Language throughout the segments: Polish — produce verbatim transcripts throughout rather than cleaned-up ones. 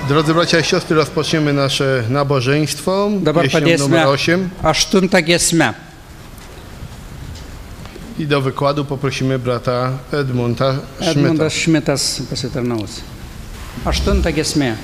Drodzy bracia i siostry, rozpoczniemy nasze nabożeństwo. Dabar numer osiem. aštuntą giesmę. I do wykładu poprosimy brata Edmunda Schmidta. Edmundas Šmitas pasitarnaus. Aštunta giesmė.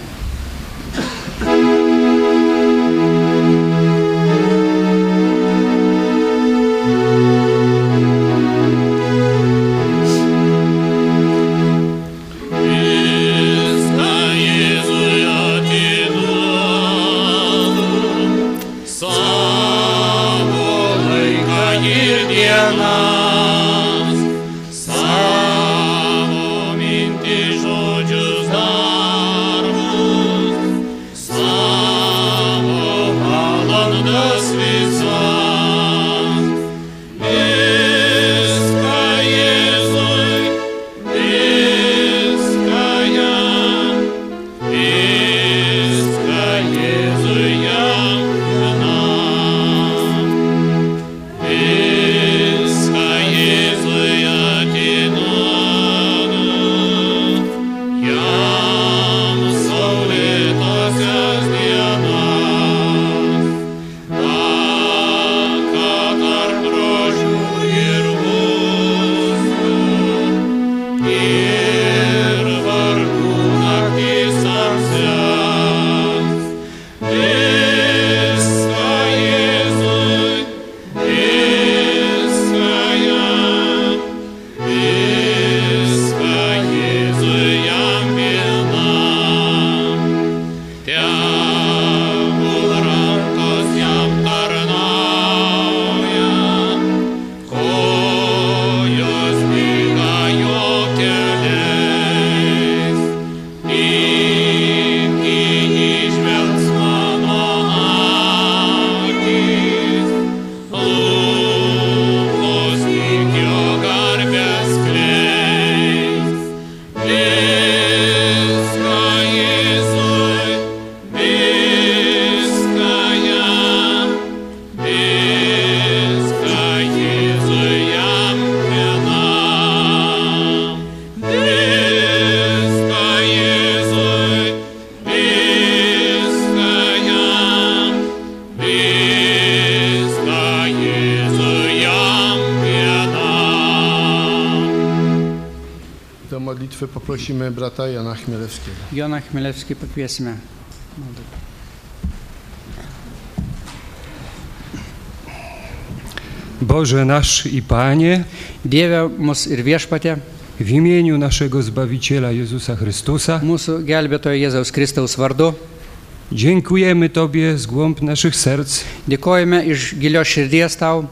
Poprosimy brata Jana Chmielewskiego. Joną Chmielewskį pakviesime. Boże nasz i Panie, Dieve mus ir viešpatie, w imieniu naszego Zbawiciela Jezusa Chrystusa, mūsų gelbėtojo Jėzaus Kristaus vardu, dziękujemy Tobie z głąb naszych serc, dėkojame iš gilios širdies Tau,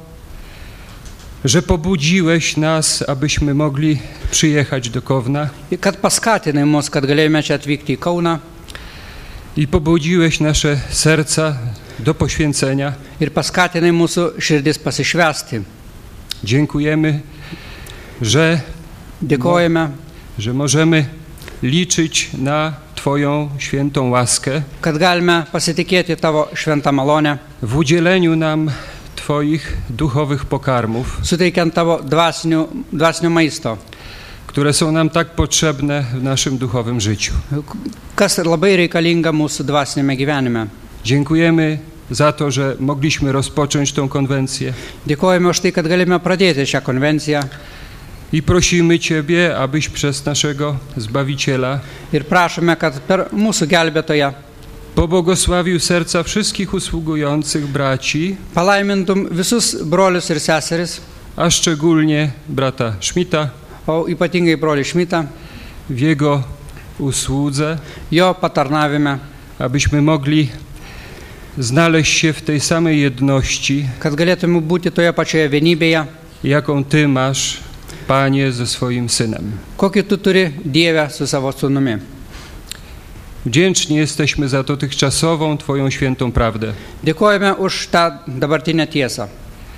że pobudziłeś nas, abyśmy mogli przyjechać do Kowna, kad paskatinai mus, kad galėjome čia atvykti į Kauną i pobudziłeś nasze serca do poświęcenia. ir paskatinai mūsų širdis pasišvęsti. Dziękujemy, że, Dėkojame, że możemy liczyć na Twoją świętą łaskę kad galime pasitikėti Tavo šventą malonę, w udzieleniu nam Twoich duchowych pokarmów, suteikiant Tavo dvasinių, dvasinio maisto, które są nam tak potrzebne w naszym duchowym życiu. kas labai reikalinga mūsų dvasinėme gyvenime. Dziękujemy za to, że mogliśmy rozpocząć tą konwencję Dėkojame už tai, kad galime pradėti šią konvenciją i prosimy Ciebie, abyś przez naszego Zbawiciela ir prašome, kad per mūsų gelbėtoją pobłogosławił serca wszystkich usługujących braci, palaimintum visus brolius ir seseris, a szczególnie brata Schmidta, o ypatingai brolį Šmitą, w jego usłudze, jo patarnavime, abyśmy mogli znaleźć się w tej samej jedności, kad galėtume būti toje pačioje vienybėje, jaką Ty masz, Panie, ze swoim Synem. kokį Tu turi Dievę su savo sūnumi. Wdzięczni jesteśmy za dotychczasową Twoją świętą prawdę Dėkojame už tą dabartinę tiesą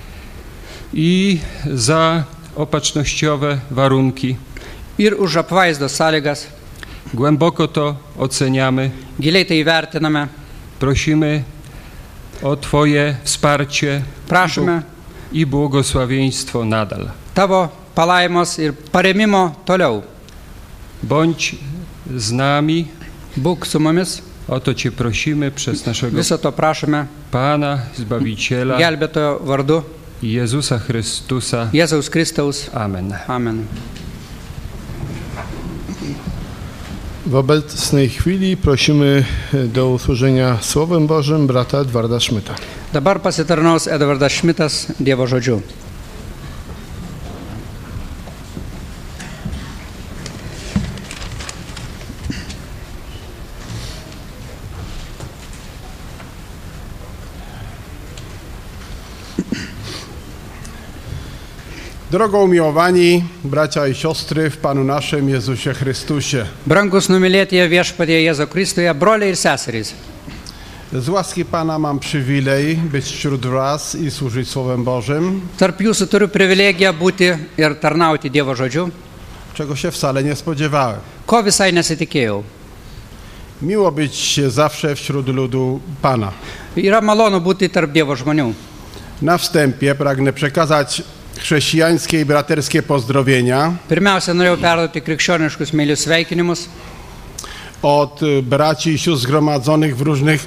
i za opatrznościowe warunki. ir už apvaizdos sąlygas. Głęboko to oceniamy. Giliai tai vertiname. Prosimy o Twoje wsparcie Prašome i błogosławieństwo nadal. Tavo palaimos ir paremimo toliau. Bądź z nami, Būk su mumis, O to Cię prosimy przez naszego viso to prašome Pana, Zbawiciela, gelbėtojo vardu Jezusa Chrystusa. Jėzaus Kristaus. Amen. Amen. W obecnej chwili prosimy do usłużenia Słowem Bożym brata Edwarda Szmyta. Dabar pasitarnaus Edvardas Šmitas Dievo žodžiu. Drogo umiłowani, bracia i siostry w Panu naszym Jezusie Chrystusie. Brangus numylėtie viešpatie Jėzo Kristuje, broliai ir seserys. Z łaski Pana mam przywilej być wśród was i służyć Słowem Bożym, Tarp jūsų turiu privilegiją būti ir tarnauti Dievo žodžiu, czego się wcale nie spodziewałem. ko visai nesitikėjau. Miło być zawsze wśród ludu Pana. Yra malonu būti tarp Dievo žmonių. Na wstępie pragnę przekazać chrześcijańskie i braterskie pozdrowienia Pirmiausia, norėjau perduoti krikščioniškus meilius sveikinimus od braci i sióstr zgromadzonych w różnych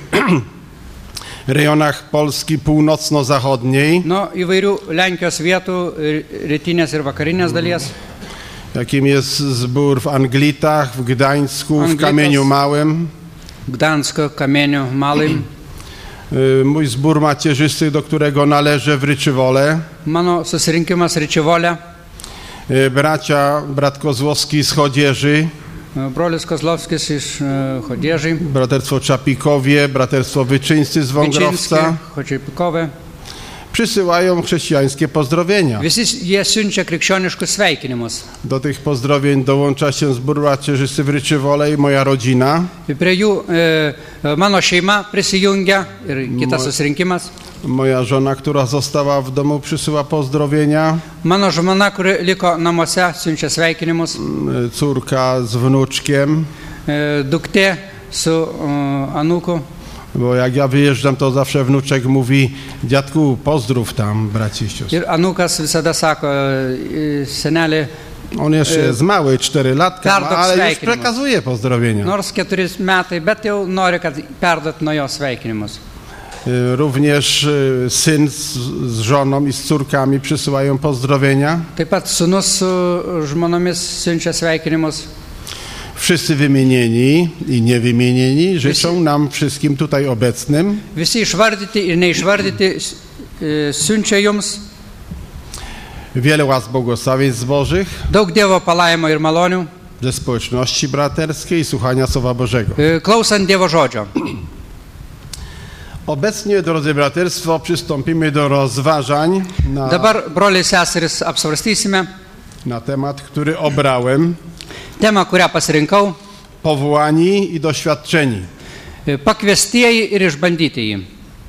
rejonach Polski północno-zachodniej, nuo įvairių Lenkijos vietų, rytinės ir vakarinės dalies. jakim jest zbór w Anglitach, w Gdańsku, w Anglitas. Kamieniu Małym. Gdansko, Kamieniu, Malai. Y, Mój zbór macierzysty, do którego należę w Ryczywole. Mano susirinkimas Ričivole, Y, Bracia, brat Kozłowski z Chodzieży, brolis Kozlovskis iš e, Chodėžai, braterstwo Czapikowie, braterstwo Wyczyńscy z Vičinski, Wągrowca Chodžiapikove. przysyłają chrześcijańskie pozdrowienia. Visi jie siunčia krikščioniškus sveikinimus. Do tych pozdrowień dołącza się zbór macierzysty w Ryczywole i moja rodzina. Prie jų e, mano šeima prisijungia ir kitas Mo- susirinkimas. Moja żona, która została w domu, przysyła pozdrowienia. Mano žmona, kuri liko namuose, siunčia sveikinimus. Y, Córka z wnuczkiem, E, duktė su e, anūku. bo jak ja wyjeżdżam, to zawsze wnuczek mówi: dziadku, pozdrów tam braci i siostry. Ir anūkas visada sako, e, senelį, On jeszcze jest mały, cztery latka, ma, Tardo ale już sveikinimus. przekazuje pozdrowienia. nors keturi metai, bet jau nori, kad perduot nuo jo sveikinimus. Y, Również y, syn z, z żoną i z córkami przysyłają pozdrowienia. Taip pat sūnus su žmonomis siunčia sveikinimus. Wszyscy wymienieni i niewymienieni życzą nam wszystkim tutaj obecnym Visi išvardyti ir neišvardyti e, siunčia jums wiele łask błogosławieństw Bożych daug Dievo palaimo ir malonių, ze społeczności braterskiej i słuchania Słowa Bożego. e, klausant Dievo žodžio. Obecnie, drodzy braterstwo, przystąpimy do rozważań na, Dabar, broliai seserys, apsvarstysime na temat, który obrałem: temą, kurią pasirinkau – powołani i doświadczeni. – pakviestieji ir išbandytieji.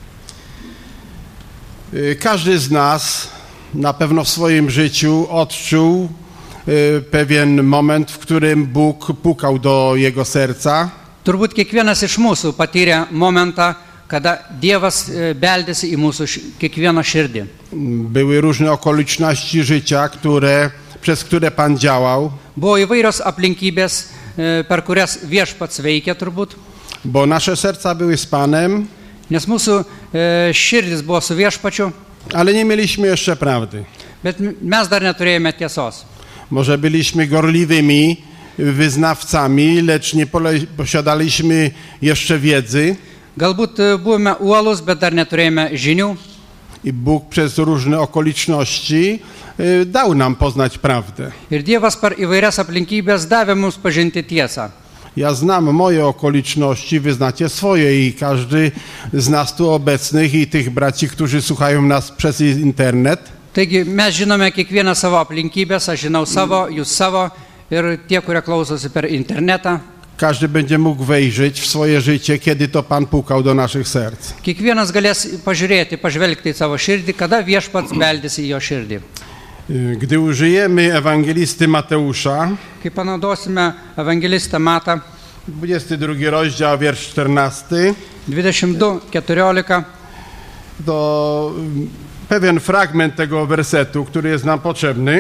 Y, Każdy z nas na pewno w swoim życiu odczuł y, pewien moment, w którym Bóg pukał do jego serca. Turbūt kiekvienas iš mūsų patyrė momentą, kada Dievas e, beldėsi į mūsų š- kiekvieno širdį. Były różne okoliczności życia, które, przez które Pan działał, Buvo įvairios aplinkybės, e, per kurias viešpats veikia turbūt, bo nasze serca były z Panem, nes mūsų e, širdis buvo su viešpačiu, ale nie mieliśmy jeszcze prawdy. bet m- mes dar neturėjome tiesos. Może byliśmy gorliwymi wyznawcami, lecz nie pole- posiadaliśmy jeszcze wiedzy Galbūt e, buvome uolus, bet dar neturėjome žinių. i Bóg przez różne okoliczności y, dał nam poznać prawdę. Ir Dievas per įvairias aplinkybės davė mums pažinti tiesą. Ja znam moje okoliczności, wy znacie swoje i każdy z nas tu obecnych i tych braci, którzy słuchają nas przez internet, Taigi mes žinome kiekvieną savo aplinkybės, aš žinau savo, jūs savo ir tie, kurie klausosi per internetą. każdy będzie mógł wejrzeć w swoje życie, kiedy to Pan pukał do naszych serc. Kiekvienas galės pažiūrėti, pažvelgti į savo širdį, kada viešpats beldėsi į jo širdį. Y, Gdy użyjemy ewangelisty Mateusza, Kai panaudosime evangelistą Matą, dwudziesty drugi rozdział, wiersz czternasty, dvidešimt du keturiolika, to y, pewien fragment tego wersetu, który jest nam potrzebny,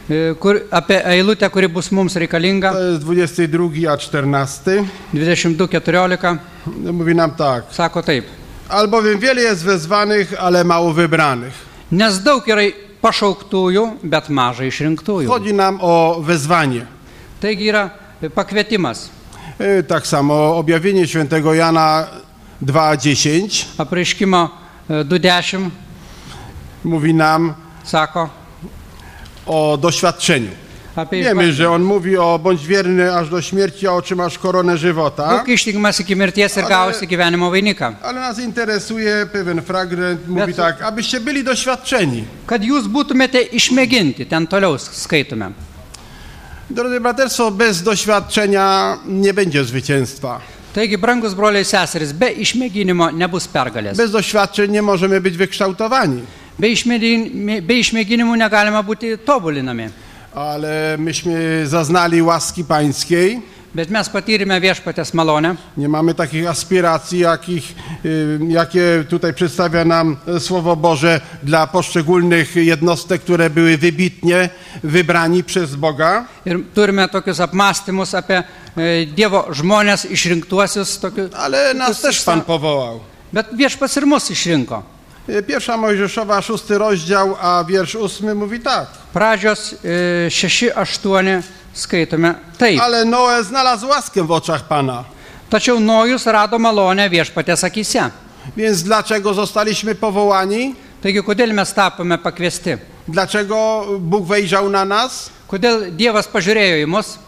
e, kur, apie eilutę, kuri bus mums reikalinga. To jest dwudziesty drugi a czternasty. dvidešimt du keturiolika. Mówi nam tak. Sako taip. Albowiem wiele jest wezwanych, ale mało wybranych. Nes daug yra pašauktųjų, bet mažai išrinktųjų. Chodzi nam o wezwanie. Taigi yra pakvietimas. E, Tak samo objawienie świętego Jana dwa dziesięć Apreiškimo e, du dešimt mówi nam sako o doświadczeniu. apie Wiemy, że on mówi o bądź wierny aż do śmierci, a otrzymasz koronę żywota. Būk ištikimas iki mirties ir Ale- gausi gyvenimo vainiką. Ale nas interesuje pewien fragment, mówi Bet- tak, abyście byli doświadczeni. Kad jūs būtumėte išmėginti, ten toliau skaitome. Drodzy braterstwo, bez doświadczenia nie będzie zwycięstwa. Taigi, brangus broliai seserys, be išmėginimo nebus pergalės. Bez doświadczeń nie możemy być wykształtowani. Be, išmėgin, be išmėginimų negalima būti tobulinami. Ale myśmy zaznali łaski pańskiej. Bet mes patyrėme viešpatės malonę. Nie mamy takich aspiracji, jakich, y, jakie tutaj przedstawia nam Słowo Boże dla poszczególnych jednostek, które były wybitnie wybrani przez Boga. Ir turime tokius apmąstymus apie e, Dievo žmonės išrinktuosius. Tokiu, Ale nas tokius też Pan powołał. Bet viešpats ir mus išrinko. Y, Pierwsza Mojżeszowa, szósty rozdział, a wiersz ósmy mówi tak. Pradžios e, šeši aštuoni skaitome taip. Ale Noe znalazł łaskę w oczach Pana. Tačiau Nojus rado malonę viešpatės akyse. Więc dlaczego zostaliśmy powołani? Taigi, kodėl mes tapome pakviesti? Dlaczego Bóg wejrzał na nas? Kodėl Dievas pažiūrėjo į mus?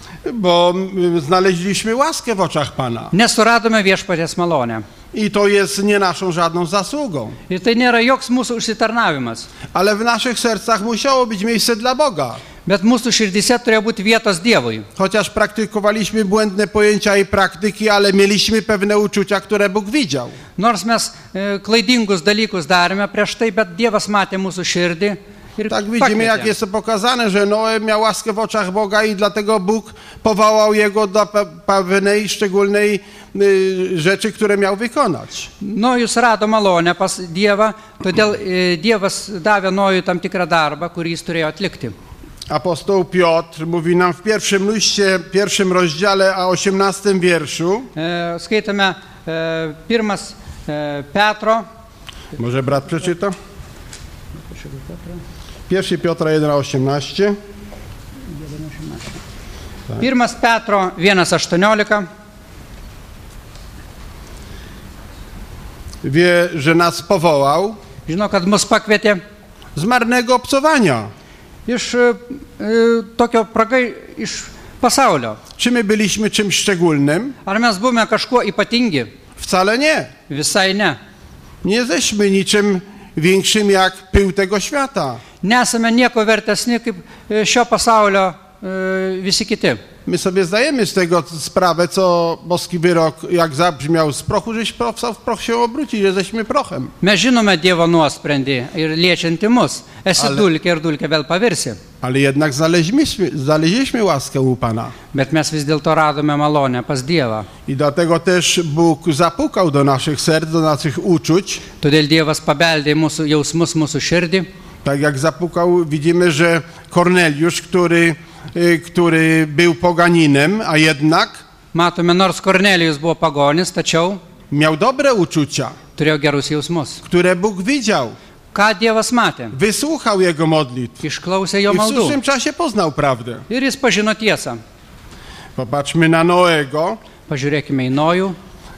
Bo y, znaleźliśmy łaskę w oczach Pana. Nes suradome viešpatės malonę. I to jest nie naszą żadną zasługą. Ir tai nėra joks mūsų užsitarnavimas. Ale w naszych sercach musiało być miejsce dla Boga. Bet mūsų širdyse turėjo būti vietos Dievui. Chociaż praktykowaliśmy błędne pojęcia i praktyki, ale mieliśmy pewne uczucia, które Bóg widział. Nors mes e, klaidingus dalykus darėme prieš tai, bet Dievas matė mūsų širdį ir Tak widzimy, jak pakvietė. jest to pokazane, że Noe miał łaskę w oczach Boga i dlatego Bóg powołał jego do pe- pewnej szczególnej y, rzeczy, które miał wykonać. Nojus rado malonę pas Dievą, todėl e, Dievas davė Nojui tam tikrą darbą, kurį jis turėjo atlikti. Apostoł Piotr mówi nam w pierwszym liście, pierwszym rozdziale, a osiemnastym wierszu. E, Skaitome e, pirmas e, Petro, Może brat przeczyta? Pierwszy Piotra jeden, a osiemnaście. pirmas Petro vienas aštuoniolika. Wie, że nas powołał Žinau, kad mus pakvietė z marnego obcowania. iš e, e, tokio pragai iš pasaulio. Czy my byliśmy czymś szczególnym? Ar mes buvome kažkuo ypatingi? Wcale nie. Visai ne. Nie jesteśmy niczym większym jak pył tego świata. Nesame nieko vertesni kaip e, šio pasaulio e, visi kiti. My sobie zdajemy z tego sprawę, co boski wyrok, jak zabrzmiał, z prochu żeś powstał, w proch się obróci, że jesteśmy prochem. Mes žinome Dievo nuosprendį ir liečianti mus. Esi Ale- dulkė ir dulkė vėl pavirsi. Ale jednak znaleźliśmy, znaleźliśmy łaskę u Pana. Bet mes vis dėlto radome malonę pas Dievą. I dlatego też Bóg zapukał do naszych serc, do naszych uczuć. Todėl Dievas pabeldė į mūsų jausmus, mūsų širdį. Tak jak zapukał, widzimy, że Korneliusz, który, y, który był poganinem, a jednak Matome, nors Kornelijus buvo pagonis, tačiau miał dobre uczucia, turėjo gerus jausmus. które Bóg widział. Ką Dievas matė? Wysłuchał jego modlitw Išklausė jo i w maldų. słusznym czasie poznał prawdę. Ir jis pažino tiesą. Popatrzmy na Noego, Pažiūrėkime į Nojų,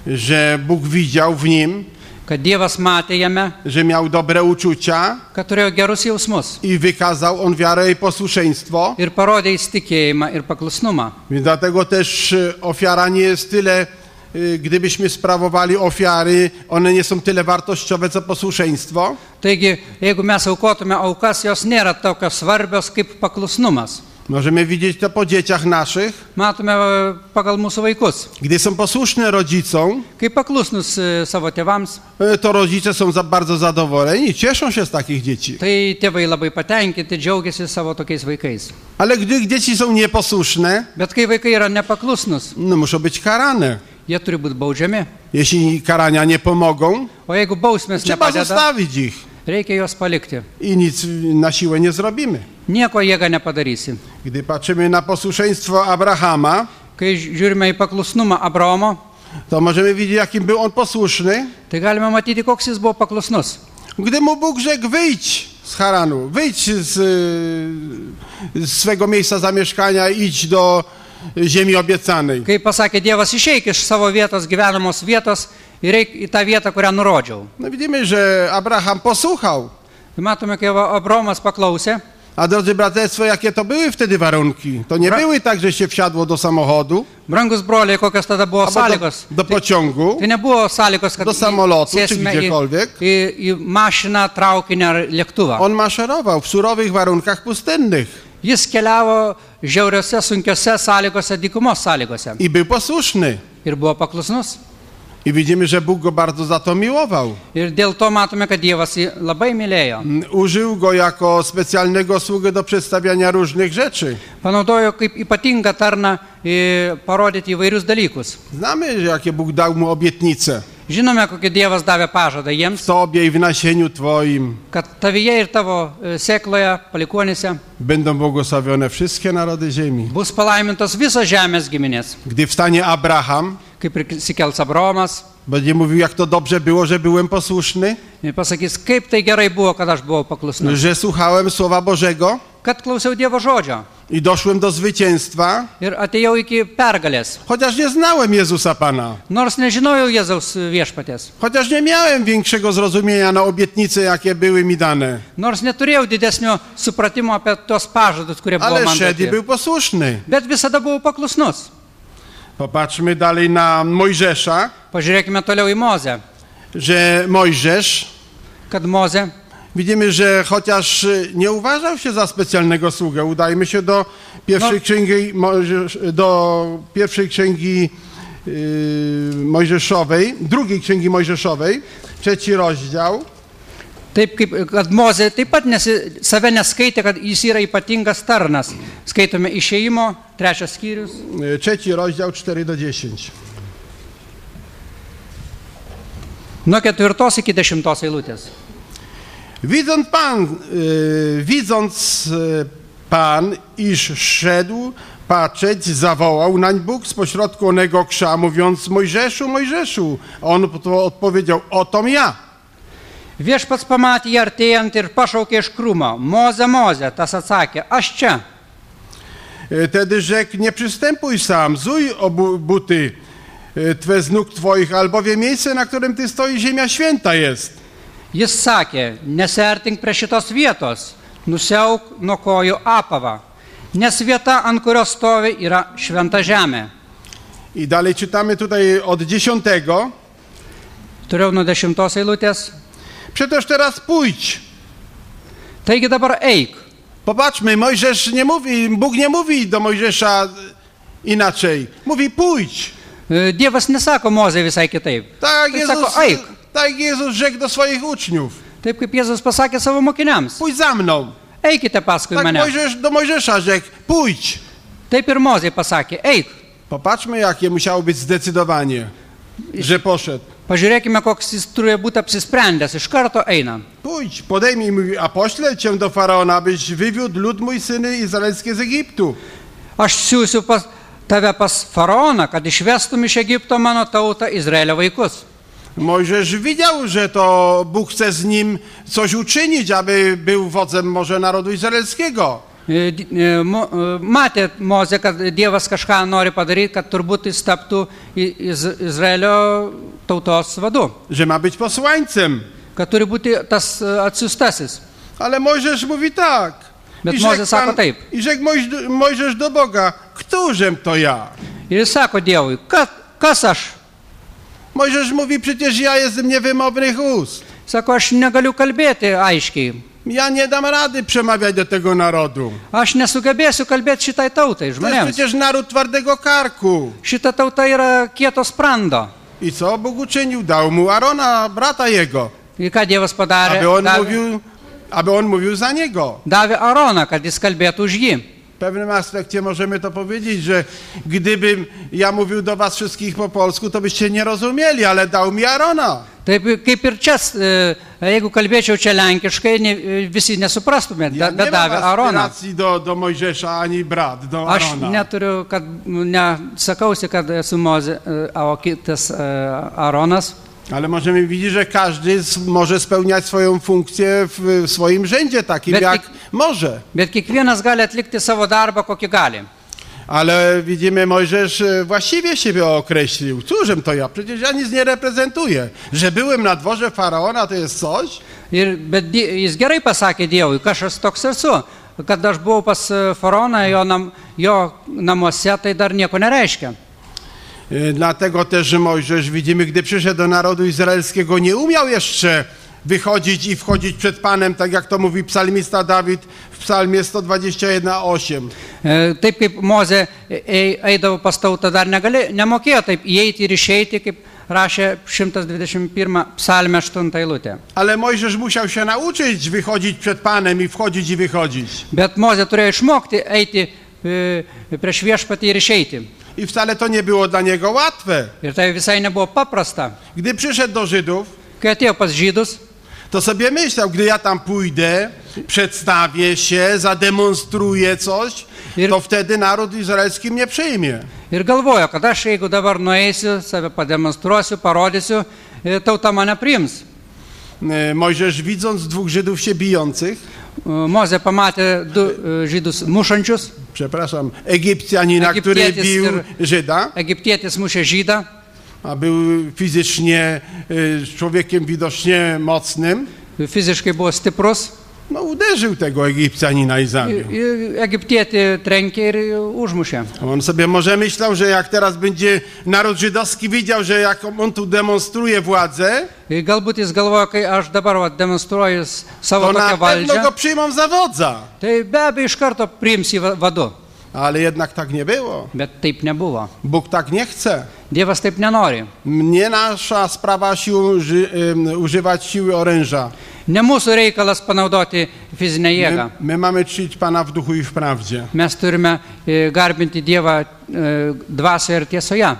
że Bóg widział w nim, kad Dievas matė jame, że miał dobre uczucia kad turėjo gerus jausmus. i wykazał on wiarę i posłuszeństwo. Ir parodė jis tikėjimą ir paklusnumą. Więc dlatego też y, ofiara nie jest tyle, y, gdybyśmy sprawowali ofiary, one nie są tyle wartościowe, co posłuszeństwo. Taigi, jeigu mes aukotume aukas, jos nėra tokios svarbios kaip paklusnumas. Możemy widzieć to po dzieciach naszych. Matome e, pagal mūsų vaikus. Gdy są posłuszne rodzicom, Kaip paklusnus e, savo tėvams, y, to rodzice są za bardzo zadowoleni, cieszą się z takich dzieci. tai tėvai labai patenkinti, džiaugiasi savo tokiais vaikais. Ale gdy dzieci są nieposłuszne, Bet kai vaikai yra nepaklusnus, no muszą być karane. jie turi būti baudžiami. Jeśli karania nie pomogą, O jeigu bausmės trzeba nepadeda, zostawić ich. Reikia juos palikti. i nic na siłę nie zrobimy. Nieko jėga nepadarysi. Gdy patrzymy na posłuszeństwo Abrahama, Kai žiūrime į paklusnumą Abraomo, to możemy widzieć, jakim był on posłuszny. tai galime matyti, koks jis buvo paklusnus. Gdy mu Bóg rzekł, wyjdź z Haranu, wyjdź z, z swego miejsca zamieszkania, idź do ziemi obiecanej. Kai pasakė Dievas, išeik iš savo vietos, gyvenamos vietos ir eik į tą vietą, kurią nurodžiau. No widzimy, że Abraham posłuchał. Tai matome, kai Abraomas paklausė. A drodzy braterstwo, jakie to były wtedy warunki? To nie Bra- były tak, że się wsiadło do samochodu, Brangus broliai, kokios tada buvo albo do, sąlygos. do pociągu, Tai nebuvo sąlygos, kad do samolotu, czy sėsime į, gdziekolwiek. į, į mašiną, traukinį ar lėktuvą. On maszerował w surowych warunkach pustynnych Jis keliavo žiauriose, sunkiose sąlygose, dykumos sąlygose. i był posłuszny. Ir buvo paklusnus. I widzimy, że Bóg go bardzo za to miłował. Ir dėl to matome, kad Dievas jį labai mylėjo. Mm, Użył go jako specjalnego sługę do przedstawiania różnych rzeczy. Panaudojo kaip ypatingą tarną i parodyti įvairius dalykus. Znamy, że jakie Bóg dał mu obietnice. Žinome, kokie Dievas davė pažadą W jiems, tobie i w nasieniu twoim kad tavyje ir tavo e, sėkloje, palikuonėse, będą błogosławione wszystkie narody ziemi. bus palaimintos visos žemės giminės. Gdy wstanie Abraham, Kaip prisikels Abraomas, będzie mówił, jak to dobrze było, że byłem posłuszny, ir pasakys, kaip tai gerai buvo, kad aš buvau paklusnus. że słuchałem Słowa Bożego Kad klausiau Dievo žodžio i doszłem do zwycięstwa, ir atėjau iki pergalės. chociaż nie znałem Jezusa Pana, Nors nežinojau Jėzaus viešpaties. chociaż nie miałem większego zrozumienia na obietnice, jakie były mi dane, Nors neturėjau didesnio supratimo apie tos pažadus, kurie buvo ale man szedł i duoti. był posłuszny. Bet visada buvau paklusnus. Popatrzmy dalej na Mojżesza, Pažiūrėkime toliau į Mozę. że Mojżesz, Kad Mozė, widzimy, że chociaż nie uważał się za specjalnego sługę, udajmy się do pierwszej No. księgi, Mojżesz, do pierwszej księgi yy, Mojżeszowej, drugiej księgi Mojżeszowej, trzeci rozdział. taip kaip, kad Mozė taip pat nesi, save neskaitė, kad jis yra ypatingas tarnas. Skaitome Išėjimo, trečias skyrius, yy, Trzeci rozdział, cztery do dziesięć. nuo ketvirtos iki dešimtos eilutės. Widząc Pan, yy, widząc yy, Pan, iż szedł patrzeć, zawołał nań Bóg z pośrodku onego krza, mówiąc: Mojżeszu, Mojżeszu. A on to odpowiedział: otom ja. Viešpats pamatė jį artėjant ir pašaukė iš krūmo. Moze, Moze, tas atsakė, aš čia. Yy, Tedy rzekł: nie przystępuj sam, zuj obu buty yy, twe z nóg twoich, albowiem miejsce, na którym ty stoisz, ziemia święta jest. Jis sakė, nesiartink prie šitos vietos, nusiauk nuo kojų apavą, nes vieta, ant kurios stovi, yra šventa žemė. I dalej czytamy tutaj od dziesiątego. Turiu nuo dešimtos eilutės. Przetoż teraz pójdź. Taigi dabar eik. Popatrzmy, Mojżesz nie mówi, Bóg nie mówi do Mojżesza inaczej. Mówi: pójdź. E, Dievas nesako Mozė visai kitaip. Tak Tai Jezus, sako, eik. tak Jezus rzekł do swoich uczniów: Taip kaip Jėzus pasakė savo mokiniams. pójdź za mną. Eikite paskui Tak mane. Mojżesz do Mojżesza rzekł: pójdź. Taip ir Mozė pasakė, eik. Popatrzmy, jakie musiało być zdecydowanie, że poszedł. Pažiūrėkime, koks jis turėjo būti apsisprendęs. Iš karto eina. Pójdź, podejmij mój, a poślę cię do Faraona, abyś wywiódł lud mój, syny izraelskie z Egiptu. Aš siūsiu pas, tave pas faraoną, kad išvestum iš Egipto mano tautą Izraelio vaikus. Mojżesz widział, że to Bóg chce z nim coś uczynić, aby był wodzem może narodu izraelskiego. E, di- e, Mo- e, Matė Mozė, kad Dievas kažką nori padaryti, kad turbūt jis taptų I- Iz- Izraelio tautos vadu. Że ma być posłańcem. Kad turi būti tas e, atsiųstasis. Ale Mojżesz mówi tak. Bet I Mozė rzekł, sako Pan, taip. I rzekł Mojż- Mojżesz do Boga: któżem to ja? Ir jis sako Dievui, kad, kas aš? Mojżesz mówi: przecież ja jestem niewymownych ust. Sako, aš negaliu kalbėti aiškiai. Ja nie dam rady przemawiać do tego narodu. Aš nesugebėsiu kalbėti šitai tautai, To jest žmonėms. przecież naród twardego karku. Šita tauta yra kieto sprando. I co Bóg uczynił? Dał mu Arona, brata jego, Ir ką Dievas padarė? aby on Davė, mówił, aby on mówił za niego. davė Aroną, kad jis kalbėtų už jį. W pewnym aspekcie możemy to powiedzieć, że gdybym ja mówił do was wszystkich po polsku, to byście nie rozumieli, ale dał mi Arona. Taip kaip ir čia, e, jeigu kalbėčiau čia lenkiškai, ne, visi nesuprastumėt, Ja bet nie mam davė Aroną. aspiracji do, do Mojżesza ani brat, do Aš Arona. neturiu, kad nesakausi, kad esu Mozė, e, o kitas e, Aronas. Ale możemy widzieć, że każdy s- może spełniać swoją funkcję w, w swoim rzędzie takim, Bet jak kiek- może. Bet kiekvienas gali atlikti savo darbą, kokį gali. Ale widzimy, Mojżesz e, właściwie siebie określił. Cóżem to ja? Przecież ja nic nie reprezentuję. Że byłem na dworze Faraona, to jest coś? Ir, bet die- jis gerai pasakė Dievui, kas aš toks esu. Kad aš buvau pas e, faraoną jo, nam, jo namuose, tai dar nieko nereiškia. E, Dlatego też że Mojżesz, widzimy, gdy przyszedł do narodu izraelskiego, nie umiał jeszcze wychodzić i wchodzić przed Panem, tak jak to mówi psalmista Dawid w psalmie sto dwadzieścia jeden, osiem. E, Taip kaip Mozė ei- eidavo pas tautą, dar negali, nemokėjo taip įeiti ir išeiti, kaip rašė šimtas dvidešimt pirmą psalmę aštuntą eilutę. Ale Mojżesz musiał się nauczyć wychodzić przed Panem i wchodzić i wychodzić. Bet Mozė turėjo išmokti eiti e, prieš viešpatį ir išeiti. I wcale to nie było dla niego łatwe. Ir tai visai nebuvo paprasta. Gdy przyszedł do Żydów, Kai atėjo pas žydus, to sobie myślał, gdy ja tam pójdę, przedstawię się, zademonstruję coś, Ir- to wtedy naród izraelski mnie przyjmie. ir galvojo, kad aš jeigu dabar nueisiu, save pademonstruosiu, parodysiu, e, tauta mane priims. E, Mojżesz, widząc dwóch Żydów się bijących, E, Mozė pamatė du e, žydus mušančius, przepraszam, Egipcjanina, Egiptietis który bił ir- Żyda, egiptietis mušė žydą, a był fizycznie e, człowiekiem widocznie mocnym, fiziškai buvo stiprus. no uderzył tego Egipcjanina i zabił. I- i Egiptietį trenkė ir užmušė. A on sobie może myślał, że jak teraz będzie naród żydowski widział, że jak on tu demonstruje władzę, Ir galbūt jis galvoja, kai aš dabar va, demonstruoju s- savo to na tokią pewno valdžią, go przyjmą za wodza. tai be abejo iš karto priims į va- vadu. Ale jednak tak nie było. Bet taip nebuvo. Bóg tak nie chce. Dievas taip nenori. Nie nasza sprawa sił, ży, ym, używać siły oręża. Ne mūsų reikalas panaudoti fizinę jėgą. My, my mamy czcić Pana w duchu i w prawdzie. Mes turime e, garbinti Dievą e, dvasioje ir tiesoje.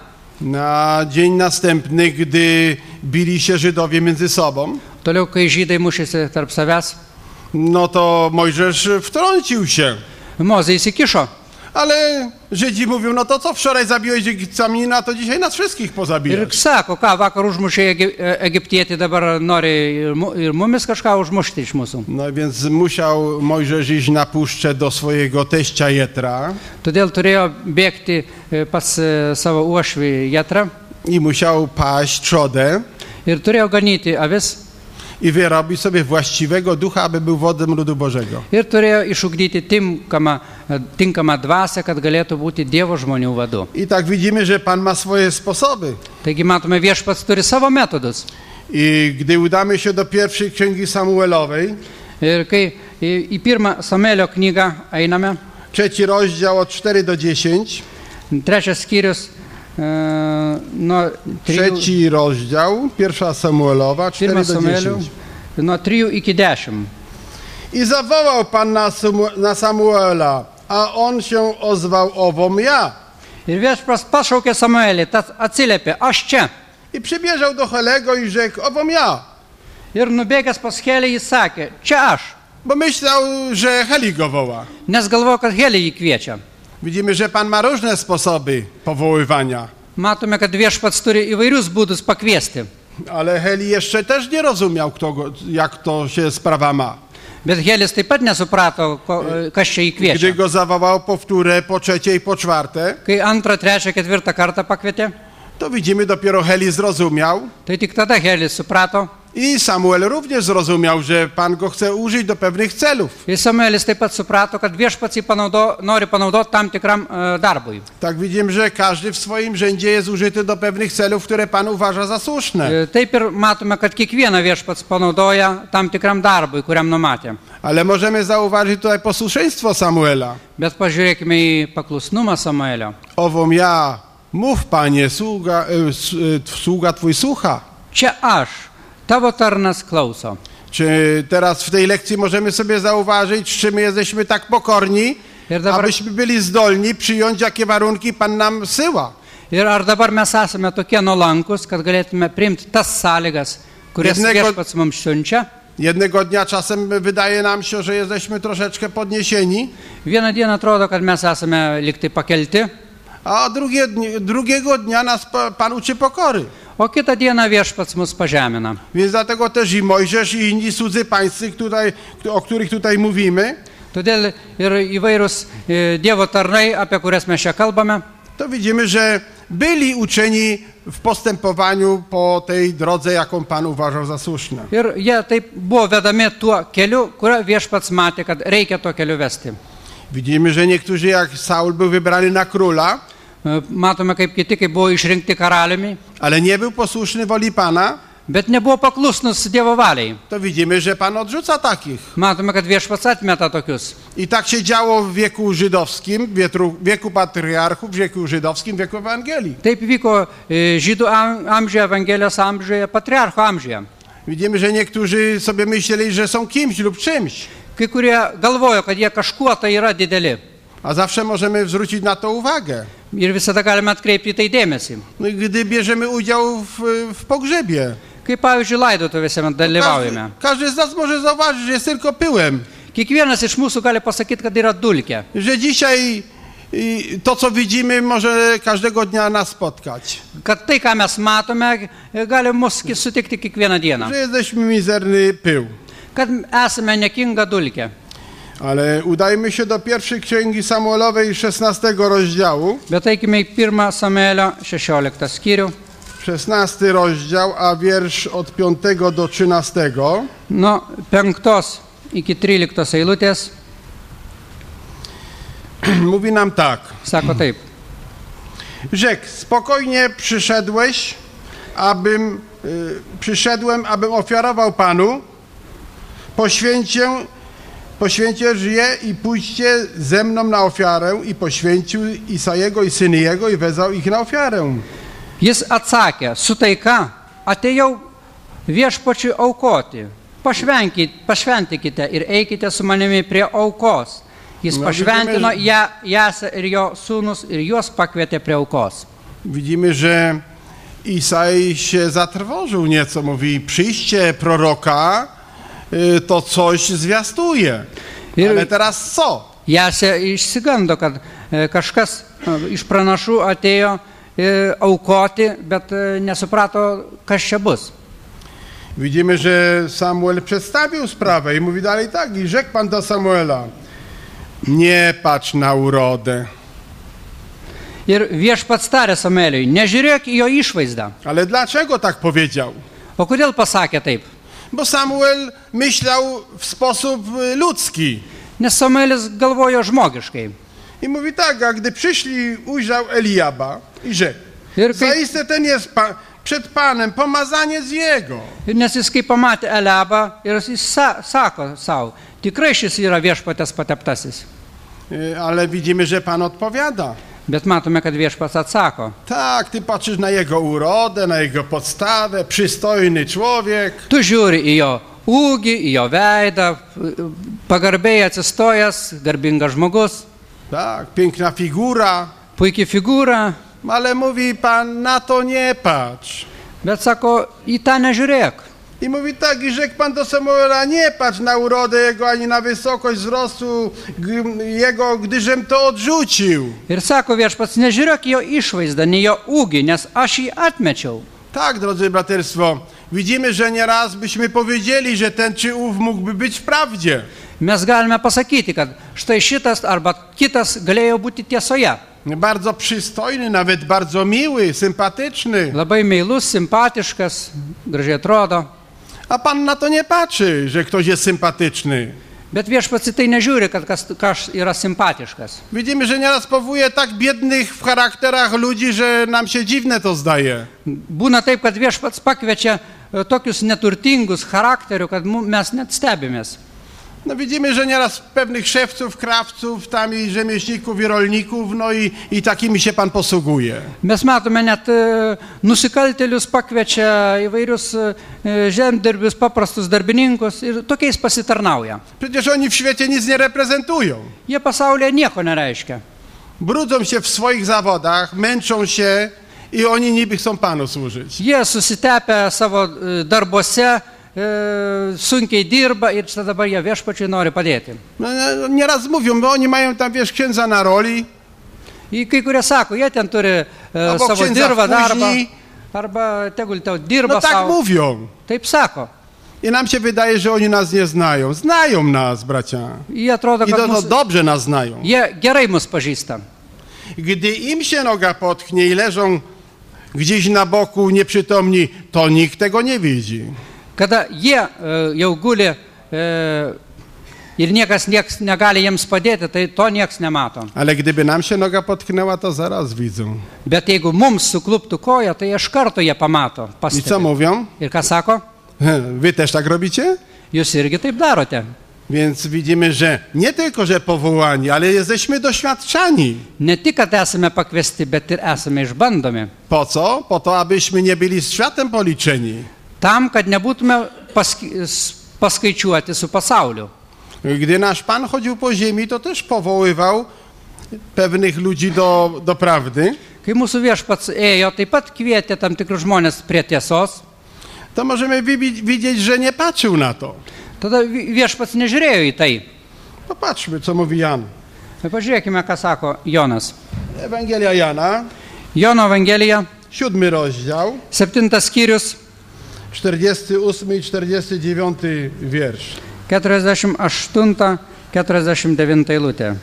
Na dzień następny, gdy bili się Żydowie między sobą, Toliau, kai žydai mušėsi tarp savęs, no to Mojżesz wtrącił się. Mozė įsikišo. Ale Żydzi mówią, no to co wczoraj zabiłeś Egipcjanina, to dzisiaj nas wszystkich Ir pozabijesz. sako, ką vakar užmušė Egi- e, egiptietį, dabar nori ir mu- ir mumis kažką užmušti iš mūsų. No więc musiał Mojżesz iść na puszczę do swojego teścia Jetra Todėl turėjo bėgti e, pas e, savo uošvį Jetrą i musiał paść trzodę ir turėjo ganyti avis i wyrobić sobie właściwego ducha, aby był wodzem ludu Bożego. ir turėjo išugdyti tinkamą, e, tinkamą dvasę, kad galėtų būti Dievo žmonių vadu. I tak widzimy, że Pan ma swoje sposoby. Taigi matome, viešpats turi savo metodus. I gdy udamy się do pierwszej księgi Samuelowej, Ir kai į, į pirmą Samuelio knygą einame, trzeci rozdział od cztery do dziesięć, trečias skyrius e, nuo trijų, trzeci rozdział, pierwsza Samuelowa, cztery pirmas do Samuelio, dziesięć. nuo trijų iki dešimt. I zawołał Pan na, Samu- na Samuela, a on się ozwał owom ja. Ir viešpats pašaukė Samuelį, tas atsiliepė, aš čia. I przybieżał do Helego i rzekł, owom ja. Ir nubėgęs pas Helį jis sakė, čia aš. Bo myślał, że Heli go woła. Nes galvoju, kad Helį jį kviečia. Widzimy, że Pan ma różne sposoby powoływania. Matome, kad viešpats turi įvairius būdus pakviesti. Ale Heli jeszcze też nie rozumiał, kto go, jak to się sprawa ma. Bet Helis taip pat nesuprato, ko, kas čia jį Gdy kviečia. go zawołał powtórę po trzeciej, po czwarte, Kai antrą, trečią, ketvirtą kartą pakvietė, to widzimy, dopiero Heli zrozumiał. tai tik tada Helis suprato. I Samuel również zrozumiał, że Pan go chce użyć do pewnych celów. Ir Samuelis taip pat suprato, kad viešpats jį panaudo, nori panaudoti tam tikram e, darbui. Tak widzimy, że każdy w swoim rzędzie jest użyty do pewnych celów, które Pan uważa za słuszne. E, Taip ir matome, kad kiekvieną viešpats panaudoja tam tikram darbui, kuriam numatė. Ale możemy zauważyć tutaj posłuszeństwo Samuela. Bet pažiūrėkime į paklusnumą Samuelio. Owom ja, mów Panie, sługa, e, s- e, sługa Twój słucha. Čia aš, tavo tarnas klauso. Czy teraz w tej lekcji możemy sobie zauważyć, czy my jesteśmy tak pokorni, Ir dabar, abyśmy byli zdolni przyjąć, jakie warunki Pan nam syła. ir ar dabar mes esame tokie nuolankus, kad galėtume priimti tas sąlygas, kurias Jednego- viešpats mums siunčia. Jednego dnia czasem wydaje nam się, że jesteśmy troszeczkę podniesieni, Vieną dieną atrodo, kad mes esame liktai pakelti, a drugie, dni- drugiego dnia nas pa- Pan uczy pokory. o kitą dieną viešpats mus pažemina. Więc dlatego też i Mojżesz, i inni cudzy pańscy, tutaj, o których tutaj mówimy, Todėl ir įvairūs e, Dievo tarnai, apie kurias mes čia kalbame, to widzimy, że byli uczeni w postępowaniu po tej drodze, jaką Pan uważał za słuszną. ir jie taip buvo vedami tuo keliu, kurio viešpats matė, kad reikia tuo keliu vesti. Widzimy, że niektórzy, jak Saul był wybrany na króla, E, Matome, kaip kiti, kaip buvo išrinkti karaliumi, ale nie był posłuszny woli Pana, bet nebuvo paklusnus Dievo valiai. to widzimy, że Pan odrzuca takich. Matome, kad viešpats atmeta tokius. I tak się działo w wieku żydowskim, w wieku, wieku patriarchów, w wieku żydowskim, w wieku Ewangelii. Taip vyko e, žydų am- amžiuje, Evangelijos amžiuje, patriarcho amžiuje. Widzimy, że niektórzy sobie myśleli, że są kimś lub czymś, Kai kurie galvojo, kad jie kažkuo tai yra dideli. a zawsze możemy zwrócić na to uwagę. Ir visada galime atkreipti į tai dėmesį. No i gdy bierzemy udział w, w pogrzebie, Kaip pavyzdžiui, laidotuvėse mes każdy, dalyvaujame. każdy z nas może zauważyć, że jest tylko pyłem, Kiekvienas iš mūsų gali pasakyti, kad yra dulkė. że dzisiaj i, to, co widzimy, może każdego dnia nas spotkać. Kad tai, ką mes matome, gali mus ki- sutikti kiekvieną dieną. Że jesteśmy mizerny pył. Kad esame nekinga dulkė. Ale udajmy się do pierwszej księgi Samuelowej, szesnastego rozdziału. Bet eikime į pirmą Samuelio šešioliktą skyrių. szesnasty rozdział, a wiersz od piątego do trzynastego. Nuo penktos iki tryliktos eilutės Mówi nam tak. sako taip. Rzekł, spokojnie przyszedłeś, abym, y, przyszedłem, abym ofiarował Panu. Poświęcię, poświęcisz je i pójdźcie ze mną na ofiarę. I poświęcił Isajego i syny jego i wezwał ich na ofiarę. Jis atsakė, su taika atėjau viešpačiui aukoti. Pašvenkit, pašventikite ir eikite su manimi prie aukos. Jis Na, pašventino widzimy, ją, Jasę ir jo sūnus ir juos pakvietė prie aukos. Widzimy, że Isai się zatrwożył nieco. Mówi, przyjście proroka y, to coś zwiastuje. Ir- Ale teraz co? Jasė išsigando, kad e, kažkas e, iš pranašų atėjo e, aukoti, bet e, nesuprato, kas čia bus. Widzimy, że Samuel przedstawił sprawę i mówi dalej tak. I rzekł Pan do Samuela, nie patrz na urodę. Ir viešpats tarė Samueliui, nežiūrėk į jo išvaizdą. Ale dlaczego tak powiedział? O kodėl pasakė taip? Bo Samuel myślał w sposób y, ludzki. Nes Samuelis galvojo žmogiškai. I mówi tak, a gdy przyszli, ujrzał Eliaba i rzekł, Ir kai, zaiste ten jest pa, przed Panem, pomazanie z jego. nes jis kai pamatė Eliabą ir jis sa, sako savo, tikrai šis yra viešpatės pateptasis. Y, Ale widzimy, że Pan odpowiada. Bet matome, kad viešpats atsako. Tak, ty patrzysz na jego urodę, na jego podstawę, przystojny człowiek. Tu žiūri į jo ūgį, į jo veidą, pagarbiai atsistojęs, garbingas žmogus, Tak, piękna figura. puikiai figūra, Ale mówi Pan, na to nie patrz. bet sako, į tą nežiūrėk. I mówi tak, i rzekł Pan do Samuela, nie patrz na urodę jego, ani na wysokość wzrostu g- jego, gdyżem to odrzucił. Ir sako viešpats, nežiūrėk į jo išvaizdą, nei jo ūgį, nes aš jį atmečiau. Tak, drodzy braterstwo, widzimy, że nieraz byśmy powiedzieli, że ten czy ów mógłby być w prawdzie. Mes galime pasakyti, kad štai šitas arba kitas galėjo būti tiesoje. Bardzo przystojny, nawet bardzo miły, sympatyczny. Labai meilus, simpatiškas, gražiai atrodo. A Pan na to nie patrzy, że ktoś jest sympatyczny. Bet viešpats į tai nežiūri, kad kas, kas yra simpatiškas. Widzimy, że nieraz powołuje tak biednych w charakterach ludzi, że nam się dziwne to zdaje. Būna taip, kad viešpats pakviečia e, tokius neturtingus charakterių, kad mu- mes net stebimės. No widzimy, że nieraz pewnych szewców, krawców, tam i rzemieślników, i rolników, no i, i takimi się Pan posługuje. Mes matome net e, nusikaltėlius pakviečia įvairius e, žemdirbius, paprastus darbininkus ir tokiais pasitarnauja. Przecież oni w świecie nic nie reprezentują. Jie pasaulyje nieko nereiškia. Brudzą się w swoich zawodach, męczą się i oni niby chcą Panu służyć. Jie susitepę savo e, darbuose, e, sunkiai dirba ir čia dabar jie viešpačiui nori padėti. No, no, nieraz mówią, bo oni mają tam, wiesz, księdza na roli, I kai kurie sako, jie ten turi e, Albo savo księdza dirbą darbą, później. arba tegul tau dirba no tak savo. mówią. Taip sako. I nam się wydaje, że oni nas nie znają. Znają nas, bracia. Jie atrodo, I kad to, to mus, dobrze nas znają. jie gerai mus pažįsta. Gdy im się noga potknie i leżą gdzieś na boku nieprzytomni, to nikt tego nie widzi. Kada jie e, jau guli e, ir niekas nieks negali jiems padėti, tai to nieks nemato. Ale gdyby nam się noga potknęła, to zaraz widzą. Bet jeigu mums sukluptų koja, tai iš karto jie pamato. I co Pastebi. mówią? Ir ką sako? Wy też tak robicie? Jūs irgi taip darote. Więc widzimy, że nie tylko, że powołani, ale jesteśmy doświadczani. Ne tik, kad esame pakviesti, bet ir esame išbandomi. Po co? Po to, abyśmy nie byli z światem policzeni. Tam, kad nebūtume paski, s- paskaičiuoti su pasauliu. Gdy nasz Pan chodził po ziemi, to też powoływał pewnych ludzi do, do prawdy. Kai mūsų viešpats ėjo, taip pat kvietė tam tikrus žmonės prie tiesos. To możemy wibi- widzieć, że nie patrzył na to. Tada vi- viešpats nežiūrėjo į tai. Popatrzmy, co mówi Jan. Pažiūrėkime, ką sako Jonas. Ewangelia Jana, Jono Evangelija, siódmy rozdział, septintas skyrius, czterdziesty ósmy i czterdziesty dziewiąty wiersz. keturiasdešimt aštunta keturiasdešimt devinta eilutė.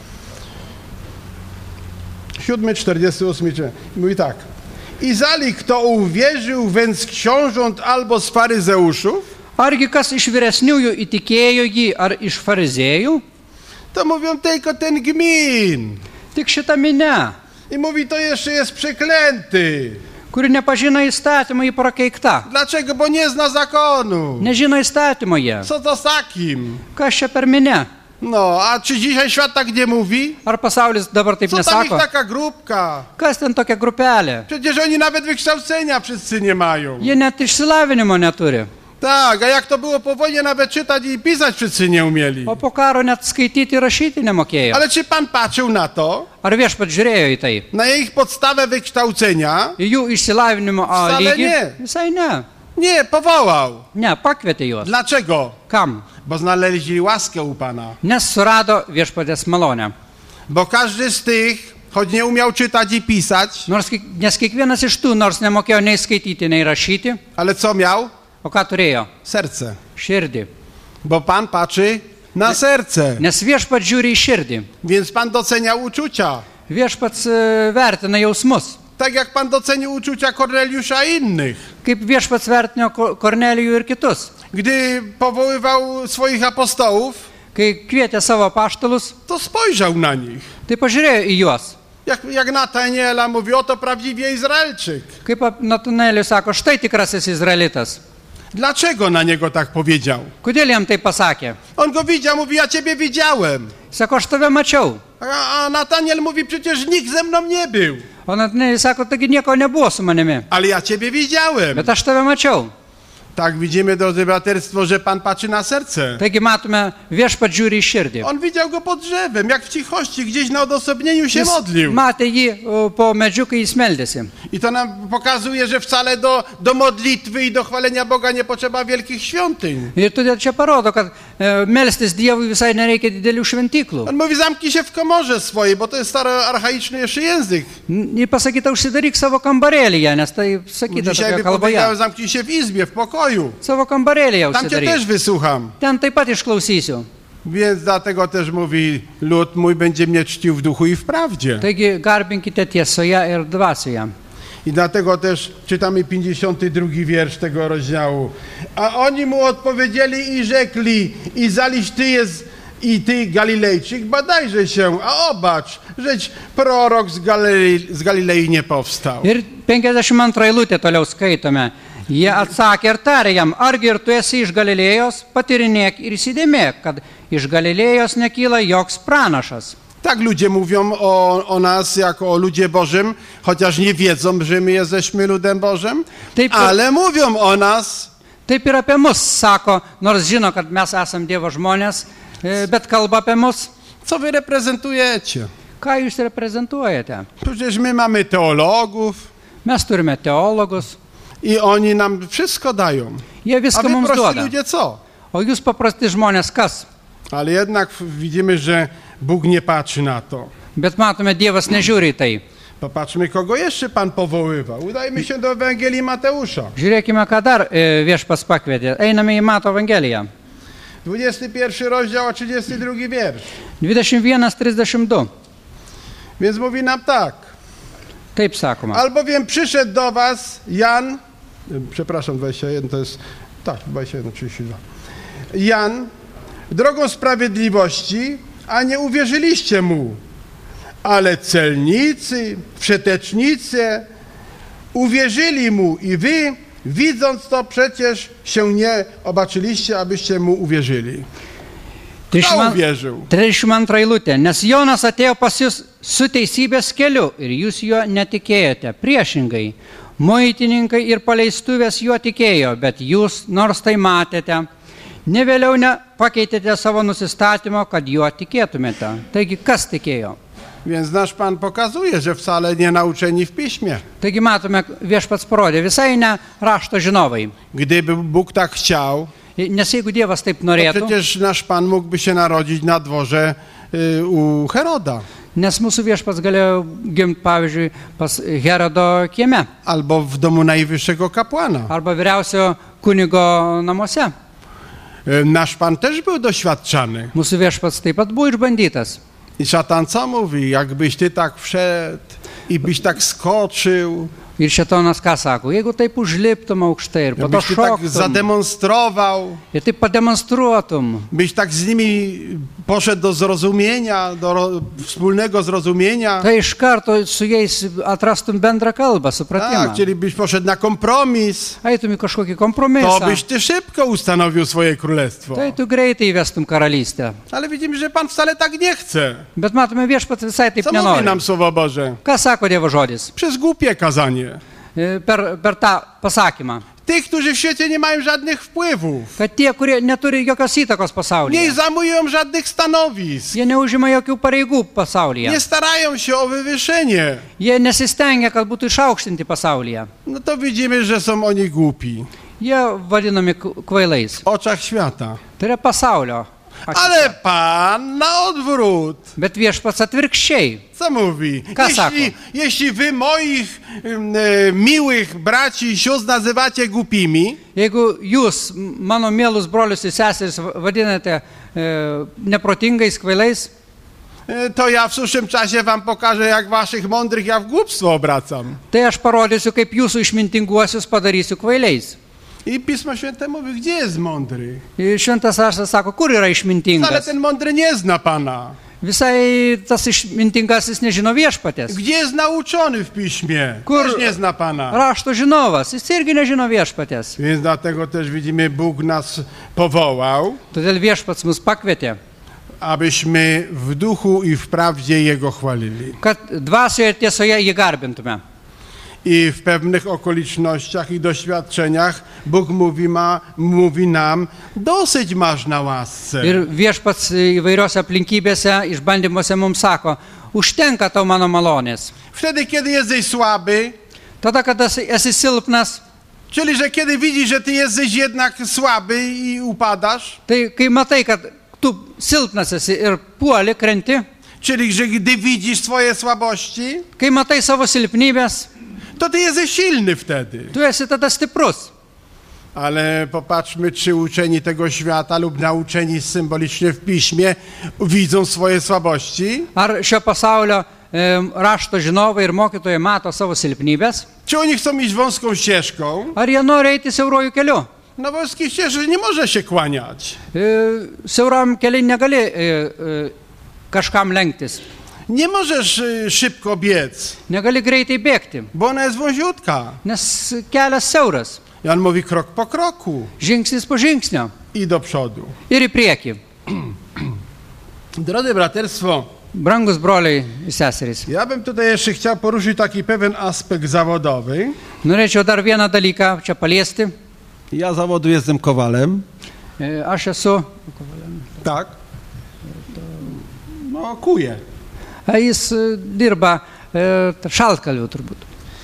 Siódmy, czterdziesty ósmy. Mówi tak. I zali kto uwierzył, więc książąt albo z faryzeuszów, Argi kas iš vyresniųjų įtikėjo jį, ar iš fariziejų? to mówią tylko ten gmin. Tik šitą minę, I mówi, to jeszcze jest przeklęty. kuri nepažino įstatymą, jį prakeikta. Dlaczego? Bo nie zna zakonu. Nežino įstatymo jie. Co to z takim? Kas čia per minę? No, a czy dzisiaj świat tak nie mówi? Ar pasaulis dabar taip Co tam ich nesako? taka grupka? Kas ten tokia grupelė? Przecież oni nawet wykształcenia wszyscy nie mają. Jie net išsilavinimo neturi. Tak, a jak to było po wojnie, nawet czytać i pisać wszyscy nie umieli. O po karo net skaityti ir rašyti nemokėjo. Ale czy Pan patrzył na to, Ar viešpat žiūrėjo į tai? na ich podstawę wykształcenia? Į jų išsilavinimo a, Wcale lygį? nie. Visai ne. Nie, powołał. Ne, pakvietė juos. Dlaczego? Kam? Bo znaleźli łaskę u Pana. Nes surado viešpatės malonę. Bo każdy z tych, choć nie umiał czytać i pisać, Nors, kiek- nes kiekvienas iš tų, nors nemokėjo nei skaityti, nei rašyti, ale co miał? o ką turėjo? Serce. Širdį. Bo Pan patrzy na serce. Nes viešpats žiūri į širdį. Więc Pan docenia uczucia. Viešpats e, vertina jausmus. Tak jak Pan docenił uczucia Korneliusza i innych. Kaip viešpats vertino Ko- Kornelijų ir kitus. Gdy powoływał swoich apostołów, Kai kvietė savo paštalus, to spojrzał na nich. tai pažiūrėjo į juos. Jak, jak Nataniela mówi, oto prawdziwie Izraelczyk. Kaip Natanėlis sako, štai tikrasis izraelitas. Dlaczego na niego tak powiedział? Kodėl jam tai pasakė? On go widział, mówi, ja ciebie widziałem. Sako, aš tave mačiau. A, a Nataniel mówi, przecież nikt ze mną nie był. O Natanėlis sako, taigi nieko nebuvo su manimi. Ale ja ciebie widziałem. Bet aš tave mačiau. Tak widzimy, drodzy braterstwo, że Pan patrzy na serce. Taigi matome, viešpats žiūri į širdį. On widział go pod drzewem, jak w cichości, gdzieś na odosobnieniu się Jis modlił. matė jį o, po medžiu, kai jis meldėsi. I to nam pokazuje, że wcale do, do modlitwy i do chwalenia Boga nie potrzeba wielkich świątyń. Ir todėl čia parodo, kad e, melstis Dievui visai nereikia didelių šventyklų. On mówi, zamknij się w komorze swojej, bo to jest stary, archaiczny jeszcze język. N- Pasakyta, užsidaryk savo kambarėlyje, nes tai sakyta Dzisiaj tokia by powiedział, kalboje. zamknij się w izbie, w pokoju. Savo kambarėlyje Tam cię užsidaryk. też wysłucham. Ten taip pat išklausysiu. Więc dlatego też mówi, lud mój będzie mnie czcił w duchu i w prawdzie. Taigi garbinkite tiesoje ir dvasioje. I dlatego też czytamy pięćdziesiąty drugi wiersz tego rozdziału. A oni mu odpowiedzieli i rzekli, i zaliś ty jest i ty Galilejczyk, badajże się, a obacz, żeś prorok z Galilei, z Galilei nie powstał. Ir penkiasdešimt antra eilutė toliau skaitome. Jie atsakė ir tarė jam, argi ir tu esi iš Galilėjos, patyrinėk ir įsidėmėk, kad iš Galilėjos nekyla joks pranašas. Tak ludzie mówią o, o nas jako o ludzie Bożym, chociaż nie wiedzą, że my jesteśmy ludem Bożym, Taip, ale mówią o nas. Taip ir apie mus sako, nors žino, kad mes esam Dievo žmonės, e, bet kalba apie mus. Co wy reprezentujecie? Ką jūs reprezentuojate? Przecież my mamy teologów Mes turime teologus, i oni nam wszystko dają. jie A viską wy mums prości duoda. ludzie co? O jūs paprasti žmonės kas? Ale jednak widzimy, że Bóg nie patrzy na to. Bet matome, Dievas nežiūri į tai. Popatrzmy, kogo jeszcze Pan powoływał. Udajmy się do Ewangelii Mateusza. Žiūrėkime, ką dar e, viešpats pakvietė. Einame į Mato Evangeliją. dwudziesty pierwszy rozdział, a trzydziesty drugi wiersz. dvidešimt vienas trisdešimt du. Więc mówi nam tak. Taip sakoma. Albowiem przyszedł do was Jan, przepraszam, dwadzieścia jeden to jest, tak, dwadzieścia jeden, trzydzieści dwa. Jan, drogą sprawiedliwości, a nie uwierzyliście mu. Ale celnicy, przetecznicy uwierzyli mu i wy, widząc to, przecież się nie obaczyliście, abyście mu uwierzyli. Kto uwierzył? trisdešimt antra eilutė. Nes Jonas atėjo pas jūs su teisybės keliu ir jūs juo netikėjote. Priešingai, muitininkai ir paleistuvės juo tikėjo, bet jūs, nors tai matėte, ne vėliau nepakeitėte savo nusistatymo, kad juo tikėtumėte. Taigi, kas tikėjo? Więc nasz Pan pokazuje, że wcale nie nauczeni w Piśmie. Taigi matome, viešpats parodė, visai ne rašto žinovai. Gdyby Bóg tak chciał, Nes jeigu Dievas taip to norėtų, przecież nasz Pan mógłby się narodzić na dworze y, u Heroda. nes mūsų viešpats galėjo gimti, pavyzdžiui, pas Herodo kieme Albo w domu najwyższego kapłana. arba vyriausio kunigo namuose. Y, Nasz Pan też był doświadczany. Mūsų viešpats taip pat buvo išbandytas. I szatan co mówi? Jakbyś ty tak wszedł i byś tak skoczył, Ir šetonas ką sako, jeigu taip užliptum aukštai ir po to jakbyś ty tak šoktum zademonstrował, ir taip pademonstruotum, byś tak z nimi poszedł do zrozumienia, do ro, wspólnego zrozumienia. tai iš karto su jais atrastum bendrą kalbą, supratimą. Tak, czyli byś poszedł na kompromis, Eitum į kažkokį to kompromisą, byś ty szybko ustanowił swoje królestwo. tai tu greitai įvestum karalystę. Ale widzimy, że Pan wcale tak nie chce. Bet matome, viešpats visai taip Co mówi nenori. nam Słowo Boże? Ką sako Dievo žodis? Przez głupie kazanie. E, Per, per tą pasakymą, Tych, którzy w świecie nie mają żadnych wpływów, kad tie, kurie neturi jokios įtakos nie pasaulyje, zajmują żadnych stanowisk, jie neužima jokių pareigų pasaulyje, nie starają się o wywyższenie, jie nesistengia, kad būtų išaukštinti pasaulyje. no to widzimy, że są oni głupi Jie vadinami k- kvailais. w oczach świata. Tai yra pasaulio. akyse. Ale Pan na odwrót. Bet viešpats atvirkščiai. Co mówi? Ką sako? Jeśli, jeśli wy moich em, e, miłych braci i sióstr nazywacie głupimi, Jeigu jūs, m- mano mielus brolius ir seseris, va- vadinate e, neprotingais kvailais, e, to ja w przyszłym czasie wam pokażę, jak waszych mądrych ja w głupstwo obracam. tai aš parodysiu, kaip jūsų išmintinguosius padarysiu kvailiais. I Pismo Święte mówi, gdzie jest mądry? Ir šventas raštas sako, kur yra Ale išmintingas. ten mądry nie zna Pana. Visai tas išmintingasis nežino viešpatės. Gdzie jest nauczony w Piśmie? Kur- Też nie zna Pana. Rašto žinovas, jis irgi nežino viešpatės. Więc dlatego też widzimy, Bóg nas powołał, Todėl viešpats mus pakvietė, abyśmy w duchu i w prawdzie Jego chwalili. kad dvasioje ir tiesoje jį garbintume. I w pewnych okolicznościach i doświadczeniach Bóg mówi, ma, mówi nam, dosyć masz na łasce. Ir viešpats įvairiose aplinkybėse, išbandymuose mums sako, užtenka tau mano malonės. Wtedy, kiedy jesteś słaby, Tada, kada esi- esi silpnas, czyli że kiedy widzisz, że ty jesteś jednak słaby i upadasz, tai kai matai, kad tu silpnas esi ir puoli, krenti, czyli że gdy widzisz swoje słabości, kai matai savo silpnybės, to ty jesteś silny wtedy. tu esi tada stiprus. Ale popatrzmy, czy uczeni tego świata lub nauczeni symbolicznie w Piśmie widzą swoje słabości. Ar šio pasaulio e, rašto žinovai ir mokytojai mato savo silpnybės, Czy oni chcą iść wąską ścieżką? ar jie nori eiti siauruoju keliu. Na wąskiej ścieżce nie może się kłaniać. E, Siauram keliui negali e, e, kažkam lenktis, Nie możesz y, szybko biec, negali greitai bėgti, bo ona jest wąziutka. nes kelias siauras. Jan mówi krok po kroku žingsnis po žingsnio i do przodu. ir į priekį. Drodzy braterstwo, Brangus broliai ir seserys. ja bym tutaj jeszcze chciał poruszyć taki pewien aspekt zawodowy. Norėčiau dar vieną dalyką čia paliesti. Ja zawodu jestem kowalem. E, Aš esu, Tak. No, kuję. a jis e, dirba e, šaltkalviu turbūt.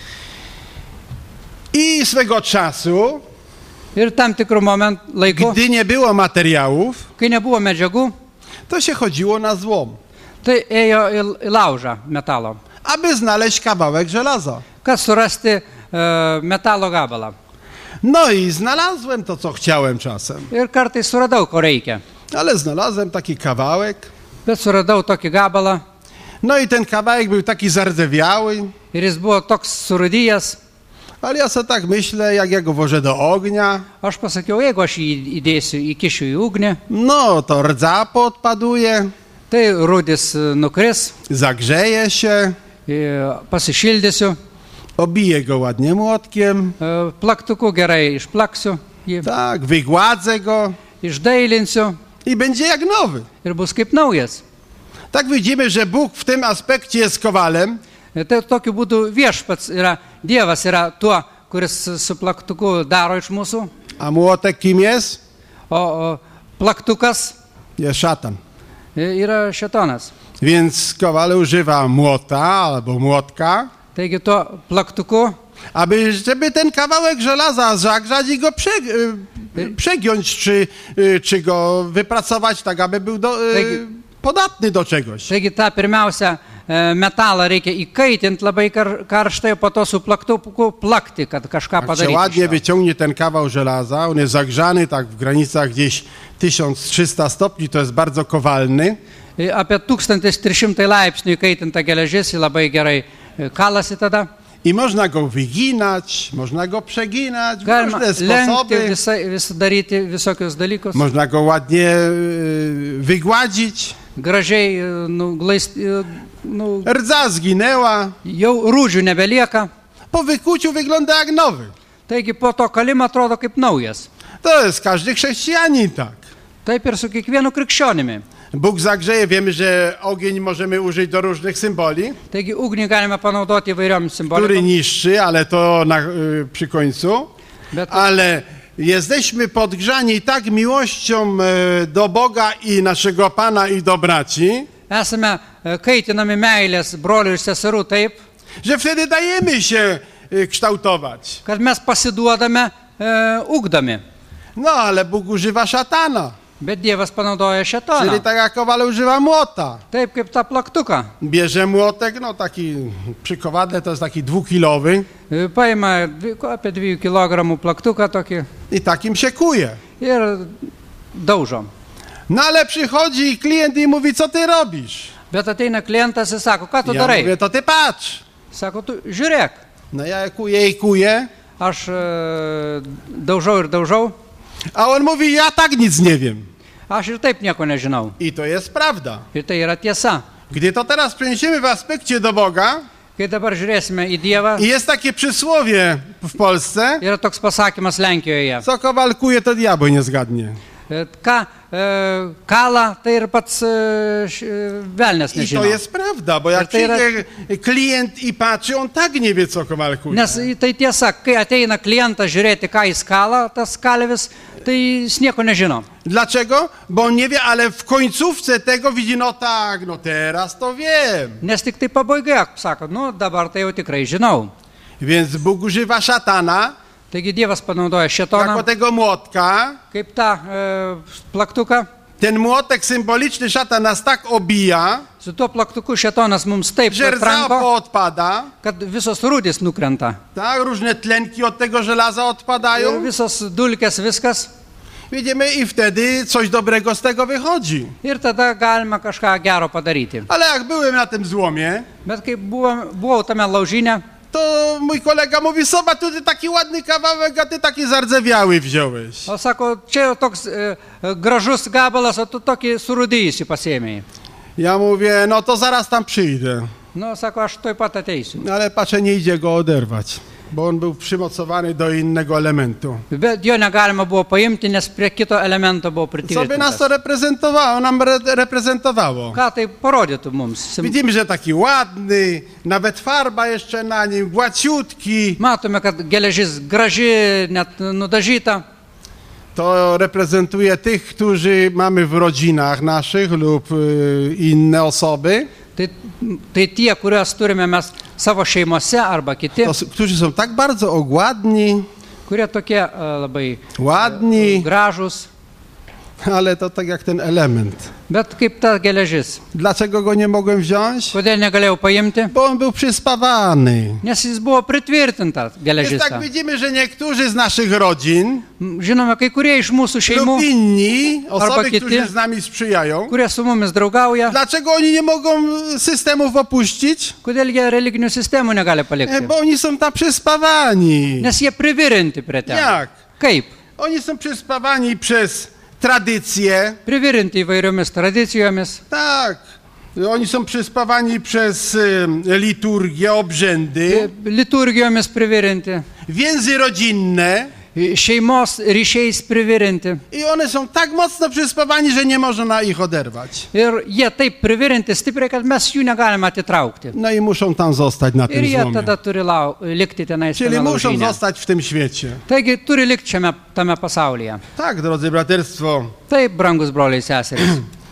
I swego czasu, Ir tam tikrų moment laikų, gdy nie było materiałów, kai nebuvo medžiagų, to się chodziło na złom, tai ėjo į, į laužą metalo, aby znaleźć kawałek żelaza. kad surasti e, metalo gabalą. No i znalazłem to, co chciałem czasem. Ir kartais suradau, ko reikia. Ale znalazłem taki kawałek. Bet suradau tokį gabalą No i ten kawałek był taki zardzewiały. ir jis buvo toks surudijęs. Ale ja sobie tak myślę, jak ja go włożę do ognia, Aš pasakiau, jeigu aš jį įdėsiu, įkišiu į ugnį, no to rdza podpaduje, tai rudis e, nukris, zagrzeje się, e, pasišildysiu, obiję go ładnie młotkiem, e, plaktuku gerai išplaksiu jį, tak, wygładzę go išdailinsiu i będzie jak nowy. ir bus kaip naujas. Tak widzimy, że Bóg w tym aspekcie jest kowalem, E, Tai tokiu būdu viešpats yra, Dievas yra tuo, kuris su plaktuku daro iš mūsų, a młotek kim jest? o, o plaktukas Jest szatan. e, yra šetonas. Więc kowal używa młota albo młotka, Taigi tuo plaktuku, aby żeby ten kawałek żelaza zagrzać i go prze, y, przegiąć, czy, y, czy go wypracować tak, aby był do, y, Taigi- podatny do czegoś. taigi tą pirmiausia e, metalą reikia įkaitinti labai kar, karštai, po to su plaktuku plakti, kad kažką Jak się padaryti. ładnie iš to. wyciągnie ten kawał żelaza, on jest zagrzany tak w granicach gdzieś tysiąc trzysta stopni, to jest bardzo kowalny. E, Apie tūkstantis trys šimtai laipsnių įkaitinta geležis, ji labai gerai e, kalasi tada. I można go wyginać, można go przeginać, w Galima różne lenkti, sposoby. visai, vis daryti visokius dalykus. Można go ładnie y, wygładzić. Gražiai, e, nu, glaist, e, nu, Rdza zginęła, jau rūdžių nebelieka. po wykuciu wygląda jak nowy. Taigi po to kalimo atrodo kaip naujas. To jest każdy chrześcijanin tak. Taip ir su kiekvienu krikščionimi. Bóg zagrzeje, wiemy, że ogień możemy użyć do różnych symboli, Taigi ugnį galime panaudoti įvairiom który simbolikom. niszczy, ale to na, y, przy końcu. Bet Ale jesteśmy podgrzani tak miłością y, do Boga i naszego Pana i do braci, esame e, kaitinami meilės brolių ir seserų taip, że wtedy dajemy się y, kształtować. kad mes pasiduodame e, ugdomi. No, ale Bóg używa szatana, Bet Dievas panaudoja czyli šetoną. tak jak kowal używa młota. Taip kaip tą plaktuką. Bierze młotek, no taki przy kowadle to jest taki dwukilowy E, Paima dvi, ko, apie dviejų kilogramų plaktuką tokį i takim się kuje. ir daužo. No ale przychodzi klient i mówi, co ty robisz? Bet ateina klientas ir sako, ką tu Ja darai? mówię, to ty patrz. Sako, tu žiūrėk. No ja kuję i kuję, Aš e, daužau ir daužau. a on mówi, ja tak nic nie wiem. Aš ir taip nieko nežinau. I to jest prawda. Ir tai yra tiesa. Gdy to teraz przeniesiemy w aspekcie do Boga, Kai dabar žiūrėsime į Dievą, i jest takie przysłowie w Polsce, yra toks pasakymas Lenkijoje. co kowal kuje, to diabeł nie zgadnie. E, Ką e, kala, tai ir pats e, š- e, velnias I nežino. to jest prawda, bo jak Ale to yra- przyjdzie klient i patrzy, on tak nie wie, co kowal kuje. Nes tai tiesa, kai ateina klientas žiūrėti, ką jis kala, tas kalvis, tai jis nieko nežino. Dlaczego? Bo on nie wie, ale w końcówce tego widzi, no tak, no teraz to wiem. Nes tik tai pabaigoje sako, nu dabar tai jau tikrai žinau. Więc Bóg używa szatana Taigi Dievas panaudoja šetoną jako tego młotka. kaip tą e, plaktuką. Ten młotek symboliczny szatan nas tak obija, Su tuo plaktuku šetonas mums taip że rdza tranko, odpada, kad visos rūdis nukrenta. tak, różne tlenki od tego żelaza Ir odpadają. visos dulkės, viskas. Widzimy, i wtedy coś dobrego z tego wychodzi. Ir tada galima kažką gero padaryti. Ale jak byłem na tym złomie, Bet kai buvau, buvau tame laužinė, to mój kolega mówi, zobacz, tu ty taki ładny kawałek, a ty taki zardzewiały wziąłeś. o sako, čia toks e, e, gražus gabalas, o tu tokį surūdyjusi pasėmėjai. Ja mówię, no to zaraz tam przyjdę. Nu, sako, aš toj pat ateisiu. Ale patrzę, nie idzie go oderwać. bo on był przymocowany do innego elementu. Bet jo negalima buvo paimti, nes prie kito elemento buvo Co by nas to pritvirtintas. reprezentowało, nam re reprezentowało? Ką tai parodytų mums? Sim- Widzimy, że taki ładny, nawet farba jeszcze na nim, gładziutki. Matome, kad geležis graži, net nudažyta. To reprezentuje tych, którzy mamy w rodzinach naszych lub y, inne osoby, Tai, tai tie, kuriuos turime mes savo šeimose arba kiti, to, s- którzy są tak bardzo ogładni, kurie tokie e, labai ładni, gražus, ale to tak jak ten element. bet kaip ta geležis. Dlaczego go nie mogłem wziąć? Kodėl negalėjau paimti? Bo on był przyspawany. Nes jis buvo pritvirtintas Więc geležis. tak widzimy, że niektórzy z naszych rodzin Žinome, kai kurie iš mūsų šeimų, lub inni, osoby, kiti. którzy z nami sprzyjają, kurie su mumis draugauja, dlaczego oni nie mogą systemów opuścić? kodėl jie religinių sistemų negali E, palikti? Bo oni są tam przyspawani. Nes jie privirinti prie ten. Jak? Kaip? Oni są przyspawani przez tradycje, Privirinti įvairiomis tradicijomis, tak. Oni są przyspawani przez y, liturgię, obrzędy, liturgijomis privirinti, więzy rodzinne šeimos ryšiais privirinti. i one są tak mocno przyspawani, że nie można ich oderwać. Ir jie taip privirinti stipriai, kad mes jų negalime atitraukti. No i muszą tam zostać na Ir tym jie złomie. tada turi lau, likti tenais Czyli tame muszą laužyne. zostać w tym świecie. Taigi turi likti šiame tame pasaulyje. Tak, drodzy braterstwo, Taip, brangus broliai seserys.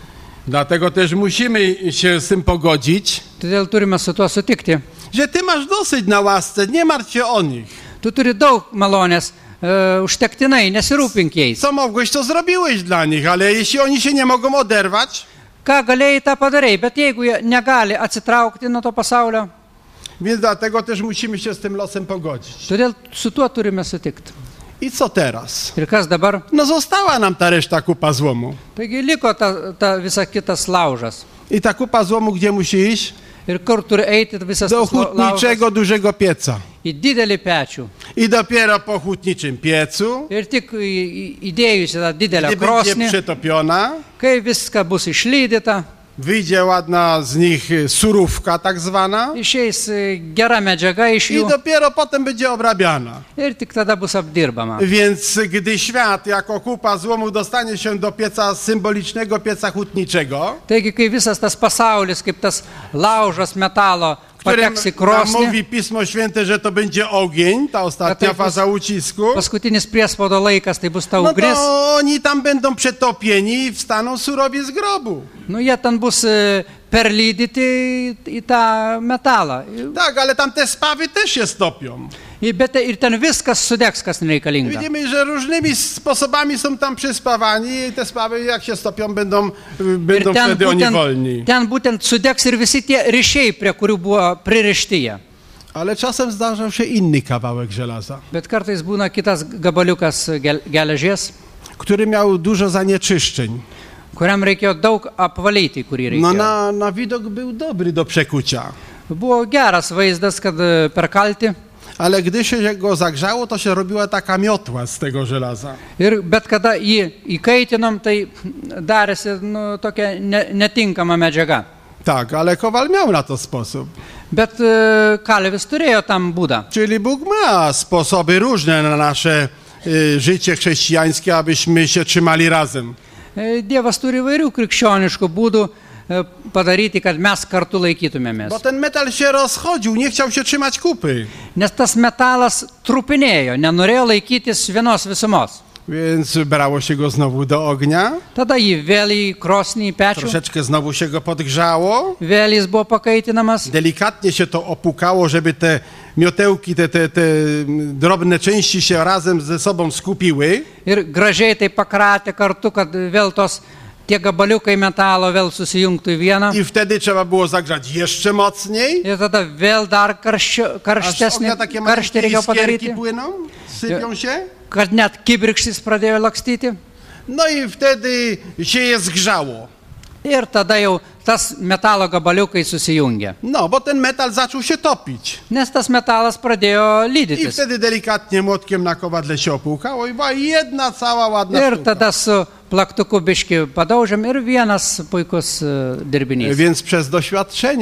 dlatego też musimy się z tym pogodzić, Todėl turime su tuo sutikti. że ty masz dosyć na łasce, nie martw się o nich. Tu turi daug malonės, e, užtektinai, nesirūpink jais. Co mogłeś, to zrobiłeś dla nich, ale jeśli oni się nie mogą oderwać, Ką galėjai, tą padarai, bet jeigu jie negali atsitraukti nuo to pasaulio, więc dlatego też musimy się z tym losem pogodzić. todėl su tuo turime sutikti. I co teraz? Ir kas dabar? No została nam ta reszta kupa złomu. Taigi liko ta, ta visa kitas laužas. I ta kupa złomu gdzie musi iść? Ir kur turi eiti visas Do tas lau- laužas? hutniczego dużego pieca. Į didelį pečių. I dopiero po hutniczym piecu, Ir tik į- į- įdėjus į tą didelę gdy będzie krosnį, przetopiona, kai viską bus išlydyta, wyjdzie ładna z nich y, surówka tak zwana išeis e, gera medžiaga iš i jų dopiero potem będzie obrabiana. ir tik tada bus apdirbama. Więc gdy świat jako kupa złomu dostanie się do pieca symbolicznego, pieca hutniczego, Taigi, kai visas tas pasaulis, kaip tas laužas metalo, w którym pateks į nam krosnį, mówi Pismo Święte, że to będzie ogień, ta ostatnia A to jest- faza ucisku, paskutinis priespaudo laikas, tai bus ta no ugnis, to oni tam będą przetopieni i wstaną surowie z grobu. nu jie ten bus e, perlydyti į- į tą metalą. Tak, ale tam te spawy też się stopią. I- Bet ir ten viskas sudegs, kas nereikalinga. Widzimy, że różnymi sposobami są tam przyspawani i te spawy jak się stopią będą, y, Ir będą ten wtedy oni būtent, wolni. ten būtent sudegs ir visi tie ryšiai, prie kurių buvo pririšti jie. Ale czasem zdarzał się inny kawałek żelaza, Bet kartais būna kitas gabaliukas gel- geležies, który miał dużo zanieczyszczeń. kuriam reikėjo daug apvalyti, kurį reikėjo. No na, na widok był dobry do przekucia, Buvo geras vaizdas, kad e, perkalti. ale gdy się go zagrzało, to się robiła taka miotła z tego żelaza. Ir bet kada jį įkaitinom, tai darėsi nu, tokia ne, netinkama medžiaga. Tak, ale Kowal miał na to sposób. Bet e, Kalvis turėjo tam būdą. Czyli Bóg ma sposoby różne na nasze y, życie chrześcijańskie, abyśmy się trzymali razem. E, Dievas turi įvairių krikščioniškų būdų e, padaryti, kad mes kartu laikytumėmės. Bo ten metal się rozchodził, nie chciał się trzymać kupy. Nes tas metalas trupinėjo, nenorėjo laikytis vienos visumos. Więc brało się go znowu do ognia, Tada jį vėl į krosnį į pečių, troszeczkę znowu się go podgrzało, vėl jis buvo pakaitinamas. delikatnie się to opukało, żeby te miotełki, te, te, te drobne części się razem ze sobą skupiły. Ir gražiai tai pakratė kartu, kad vėl tos tie gabaliukai metalo vėl susijungtų į vieną. I wtedy trzeba było zagrzać jeszcze mocniej, Ir tada vėl dar karščio, aż z karštesnį ognia takie karštį małe reikėjo iskierki padaryti, płyną, sypią się. kad net kibirkštis pradėjo lakstyti. No i wtedy się je zgrzało. Ir tada jau tas metalo gabaliukai susijungė. No, bo ten metal zaczął się topić. Nes tas metalas pradėjo I lydytis. wtedy delikatnie młotkiem na kowadle się opłukało i była jedna cała ładna Ir sztuka. tada su plaktuku biški padaužėm ir vienas puikus e, dirbinys. Więc przez doświadczenia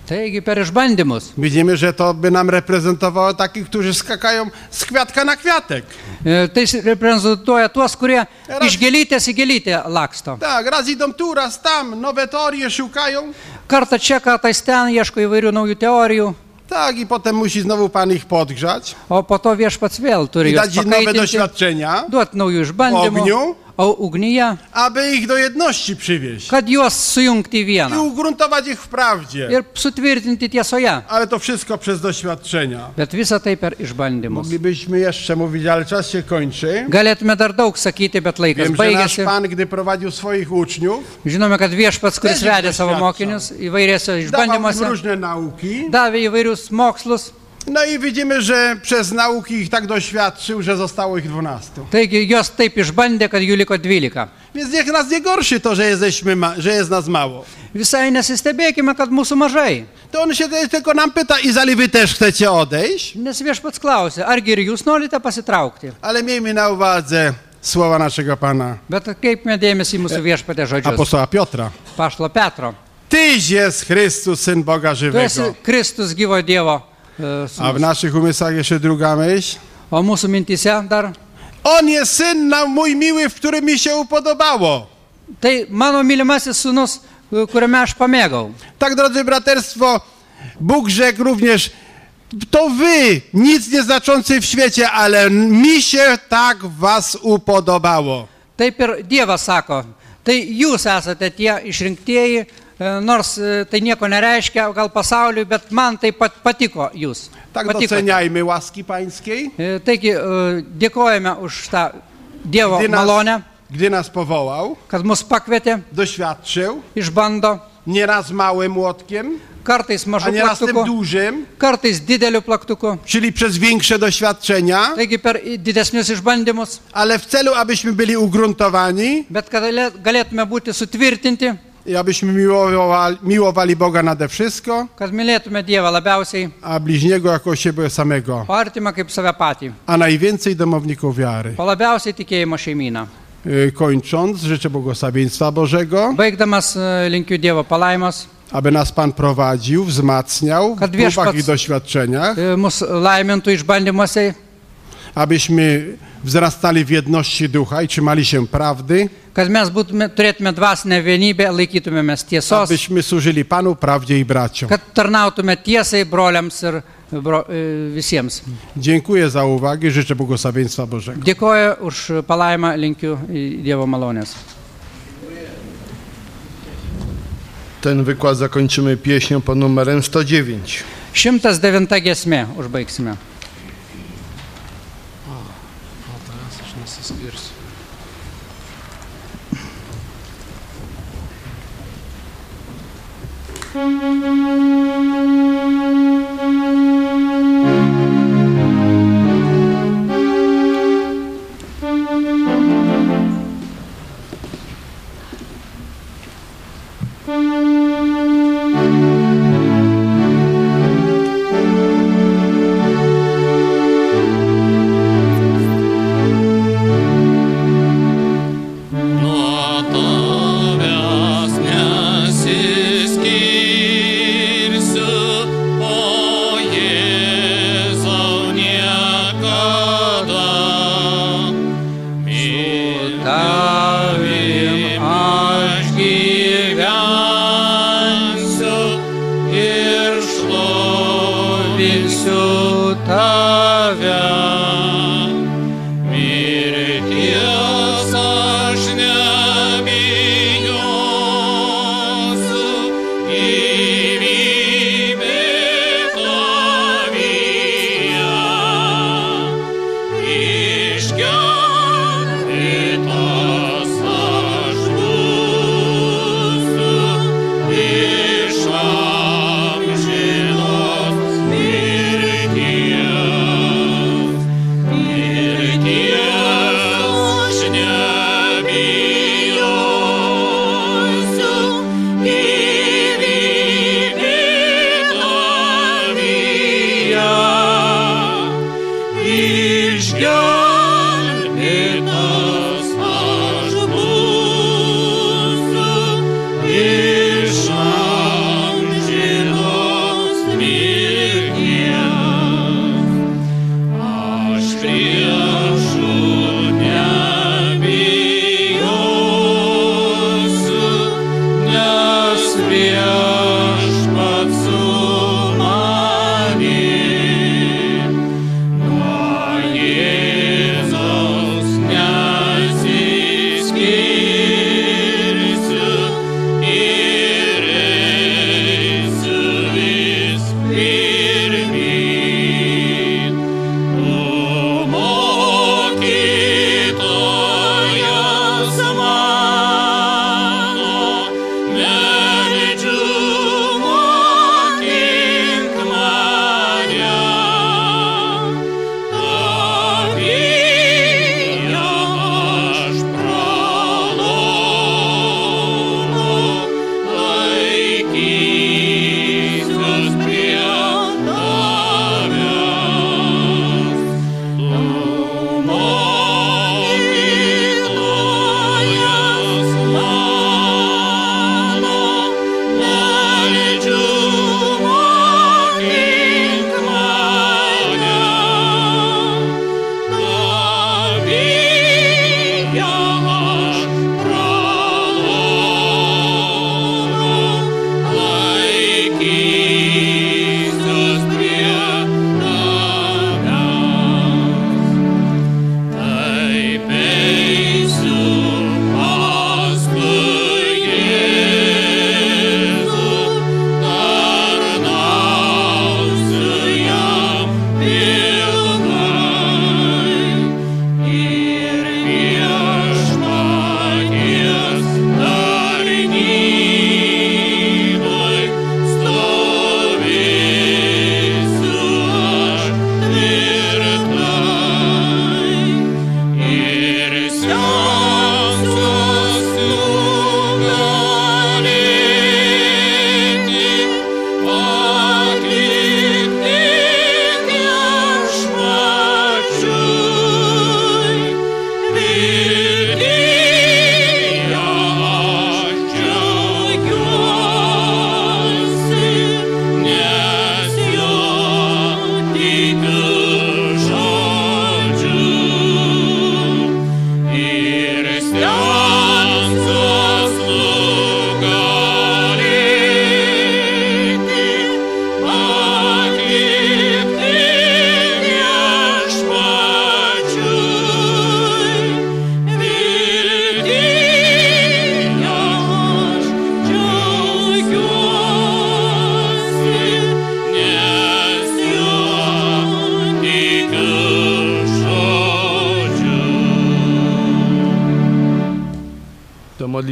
Taigi per išbandymus. Widzimy, że to by nam reprezentowało takich, którzy skakają z kwiatka na kwiatek. E, Tai reprezentuoja tuos, kurie Raz- iš gėlytės į gėlytę laksto. Tak, raz idą tu, raz tam, nowe teorie szukają. Kartą čia, kartais ten ieško įvairių naujų teorijų, Tak, i potem musi znowu Pan ich podgrzać o po to viešpats vėl turi i juos dać im nowe pakaitinti, doświadczenia, duoti naujų išbandymų, Ogniu. o ugnyje, aby ich do jedności przywieźć kad juos sujungti į i vieną ugruntować ich w prawdzie. ir sutvirtinti tiesoje. Ale to wszystko przez doświadczenia. Bet visa tai per išbandymus. Moglibyśmy jeszcze mówić, ale czas się kończy. Galėtume dar daug sakyti, bet laikas Wiem, że nasz baigėsi. Pan, gdy prowadził swoich uczniów, Žinome, kad viešpats, kuris Też vedė savo doświadczał. mokinius įvairiose dawał im išbandymuose, różne nauki. davė įvairius mokslus. No i widzimy, że przez nauki ich tak doświadczył, że zostało ich dwunastu. Taigi jos taip išbandė, kad jų liko dvylika. Więc niech nas nie gorszy to, że, jesteśmy ma- że jest nas mało. Visai nesistebėkime, kad mūsų mažai. To on się tylko nam pyta, Izali, wy też chcecie odejść? Nes viešpats klausė, argi ir jūs norite pasitraukti? Ale miejmy na uwadze słowa naszego Pana, Bet atkreipkime dėmesį į mūsų viešpatę žodžius. apostoła Piotra. Paštalo Petro. Tyś jest Chrystus, Syn Boga Tu esi żywego. Kristus gyvo Dievo e, A w sūnus. naszych umysłach jeszcze druga myśl. O mūsų mintise dar. On jest Syn na mój miły, w którym mi się upodobało. Tai mano mylimasis sūnus, e, kuriame aš pamėgau. Tak, drodzy braterstwo, Bóg rzekł również, to wy, nic nieznaczący w świecie, ale mi się tak w was upodobało. Taip ir Dievas sako, tai jūs esate tie išrinktieji, e, nors e, tai nieko nereiškia gal pasauliui, bet man tai pat, patiko jūs. Tak Patikote. doceniajmy łaski pańskiej, E, Taigi e, dėkojame už tą Dievo gdy nas, malonę, gdy nas powołał, kad mus pakvietė, doświadczył, išbando, nieraz małym młotkiem, kartais a mažu nieraz tym plaktuku, dużym, kartais dideliu plaktuku, czyli przez większe doświadczenia, taigi per didesnius išbandymus, ale w celu, abyśmy byli ugruntowani bet kad galė- galėtume būti sutvirtinti, i abyśmy miłowali, miłowali Boga nade wszystko, kad mylėtume Dievą labiausiai, a bliźniego jako siebie samego, o artimą kaip save patį, a najwięcej domowników wiary. o labiausiai tikėjimo šeimyną. Y, Kończąc, życzę błogosławieństwa Bożego, Baigdamas e, linkiu Dievo palaimos, aby nas Pan prowadził, wzmacniał w Kad próbach viešpats- i doświadczeniach, e, mus laimintų išbandymuose, abyśmy wzrastali w jedności ducha i trzymali się prawdy, kad mes būtume, turėtume dvasinę vienybę, laikytumėmės tiesos, abyśmy służyli Panu, prawdzie i braciom. kad tarnautume tiesai broliams ir bro, e, visiems. Dziękuję za uwagę, życzę błogosławieństwa Bożego. Dėkoju už palaimą, linkiu į Dievo malonės. Ten wykład zakończymy pieśnią pod numerem sto dziewięć. šimtas devinta giesmė užbaigsime. Nuo tavęs nesiskirsiu, o Jėzau niekada. Su tavim aš gyvensiu.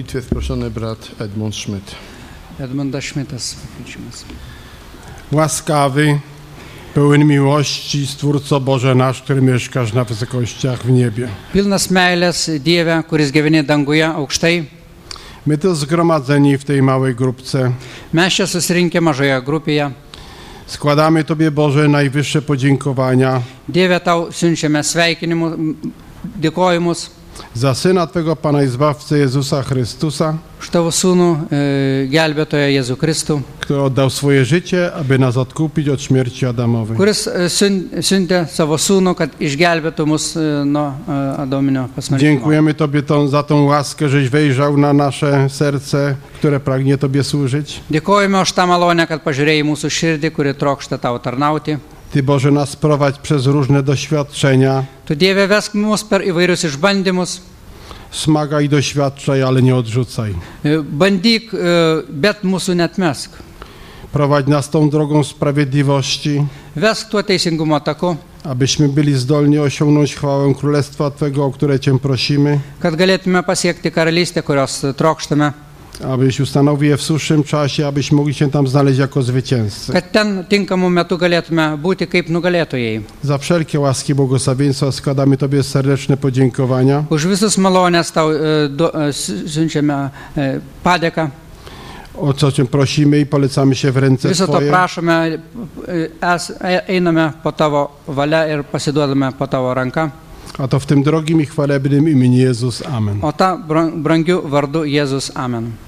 modlitwie jest proszony brat Edmund Schmidt. Edmundas Šmitas. kviečiamas. Łaskawy, pełen miłości, Stwórco Boże nasz, który mieszkasz na wysokościach w niebie. Pilnas meilės Dieve, kuris gyveni danguje aukštai. My tu zgromadzeni w tej małej grupce Mes čia susirinkę mažoje grupėje. składamy Tobie, Boże, najwyższe podziękowania Dieve, tau siunčiame sveikinimus, dėkojimus za Syna Twego Pana i Zbawcę Jezusa Chrystusa, už tavo sūnų e, gelbėtoją Jėzų Kristų, który oddał swoje życie, aby nas odkupić od śmierci Adamowej. kuris e, siun- siuntė savo sūnų, kad išgelbėtų mus e, nuo e, Adominio pasmerkimo. Dziękujemy Tobie tą, za tą łaskę, żeś wejrzał na nasze serce, które pragnie Tobie służyć. Dėkojame už tą malonę, kad pažiūrėjai mūsų širdį, kuri trokšta tau tarnauti. Ty, Boże, nas prowadź przez różne doświadczenia. Tu Dieve vesk mus per įvairius išbandymus, Smagaj i doświadczaj, ale nie odrzucaj. e, bandyk, e, bet mūsų netmesk. Prowadź nas tą drogą sprawiedliwości, Vesk tuo teisingumo taku, abyśmy byli zdolni osiągnąć chwałę Królestwa Twego, o które Cię prosimy, kad galėtume pasiekti karalystę, kurios trokštame, abyś ustanowił je w słusznym czasie, abyśmy mogli się tam znaleźć jako zwycięzcy. kad ten tinkamu metu galėtume būti kaip nugalėtojai. Za wszelkie łaski błogosławieństwa składamy Tobie serdeczne podziękowania. Už visus malonės tau e, do, e, si- siunčiame e, padėką. O co Cię prosimy i polecamy się w ręce Viso to Twoje. prašome, e, es, e- einame po tavo valia ir pasiduodame po tavo ranką. A to w tym drogim i chwalebnym imieniu Jezus. Amen. O ta bran- brangiu vardu Jėzus. Amen.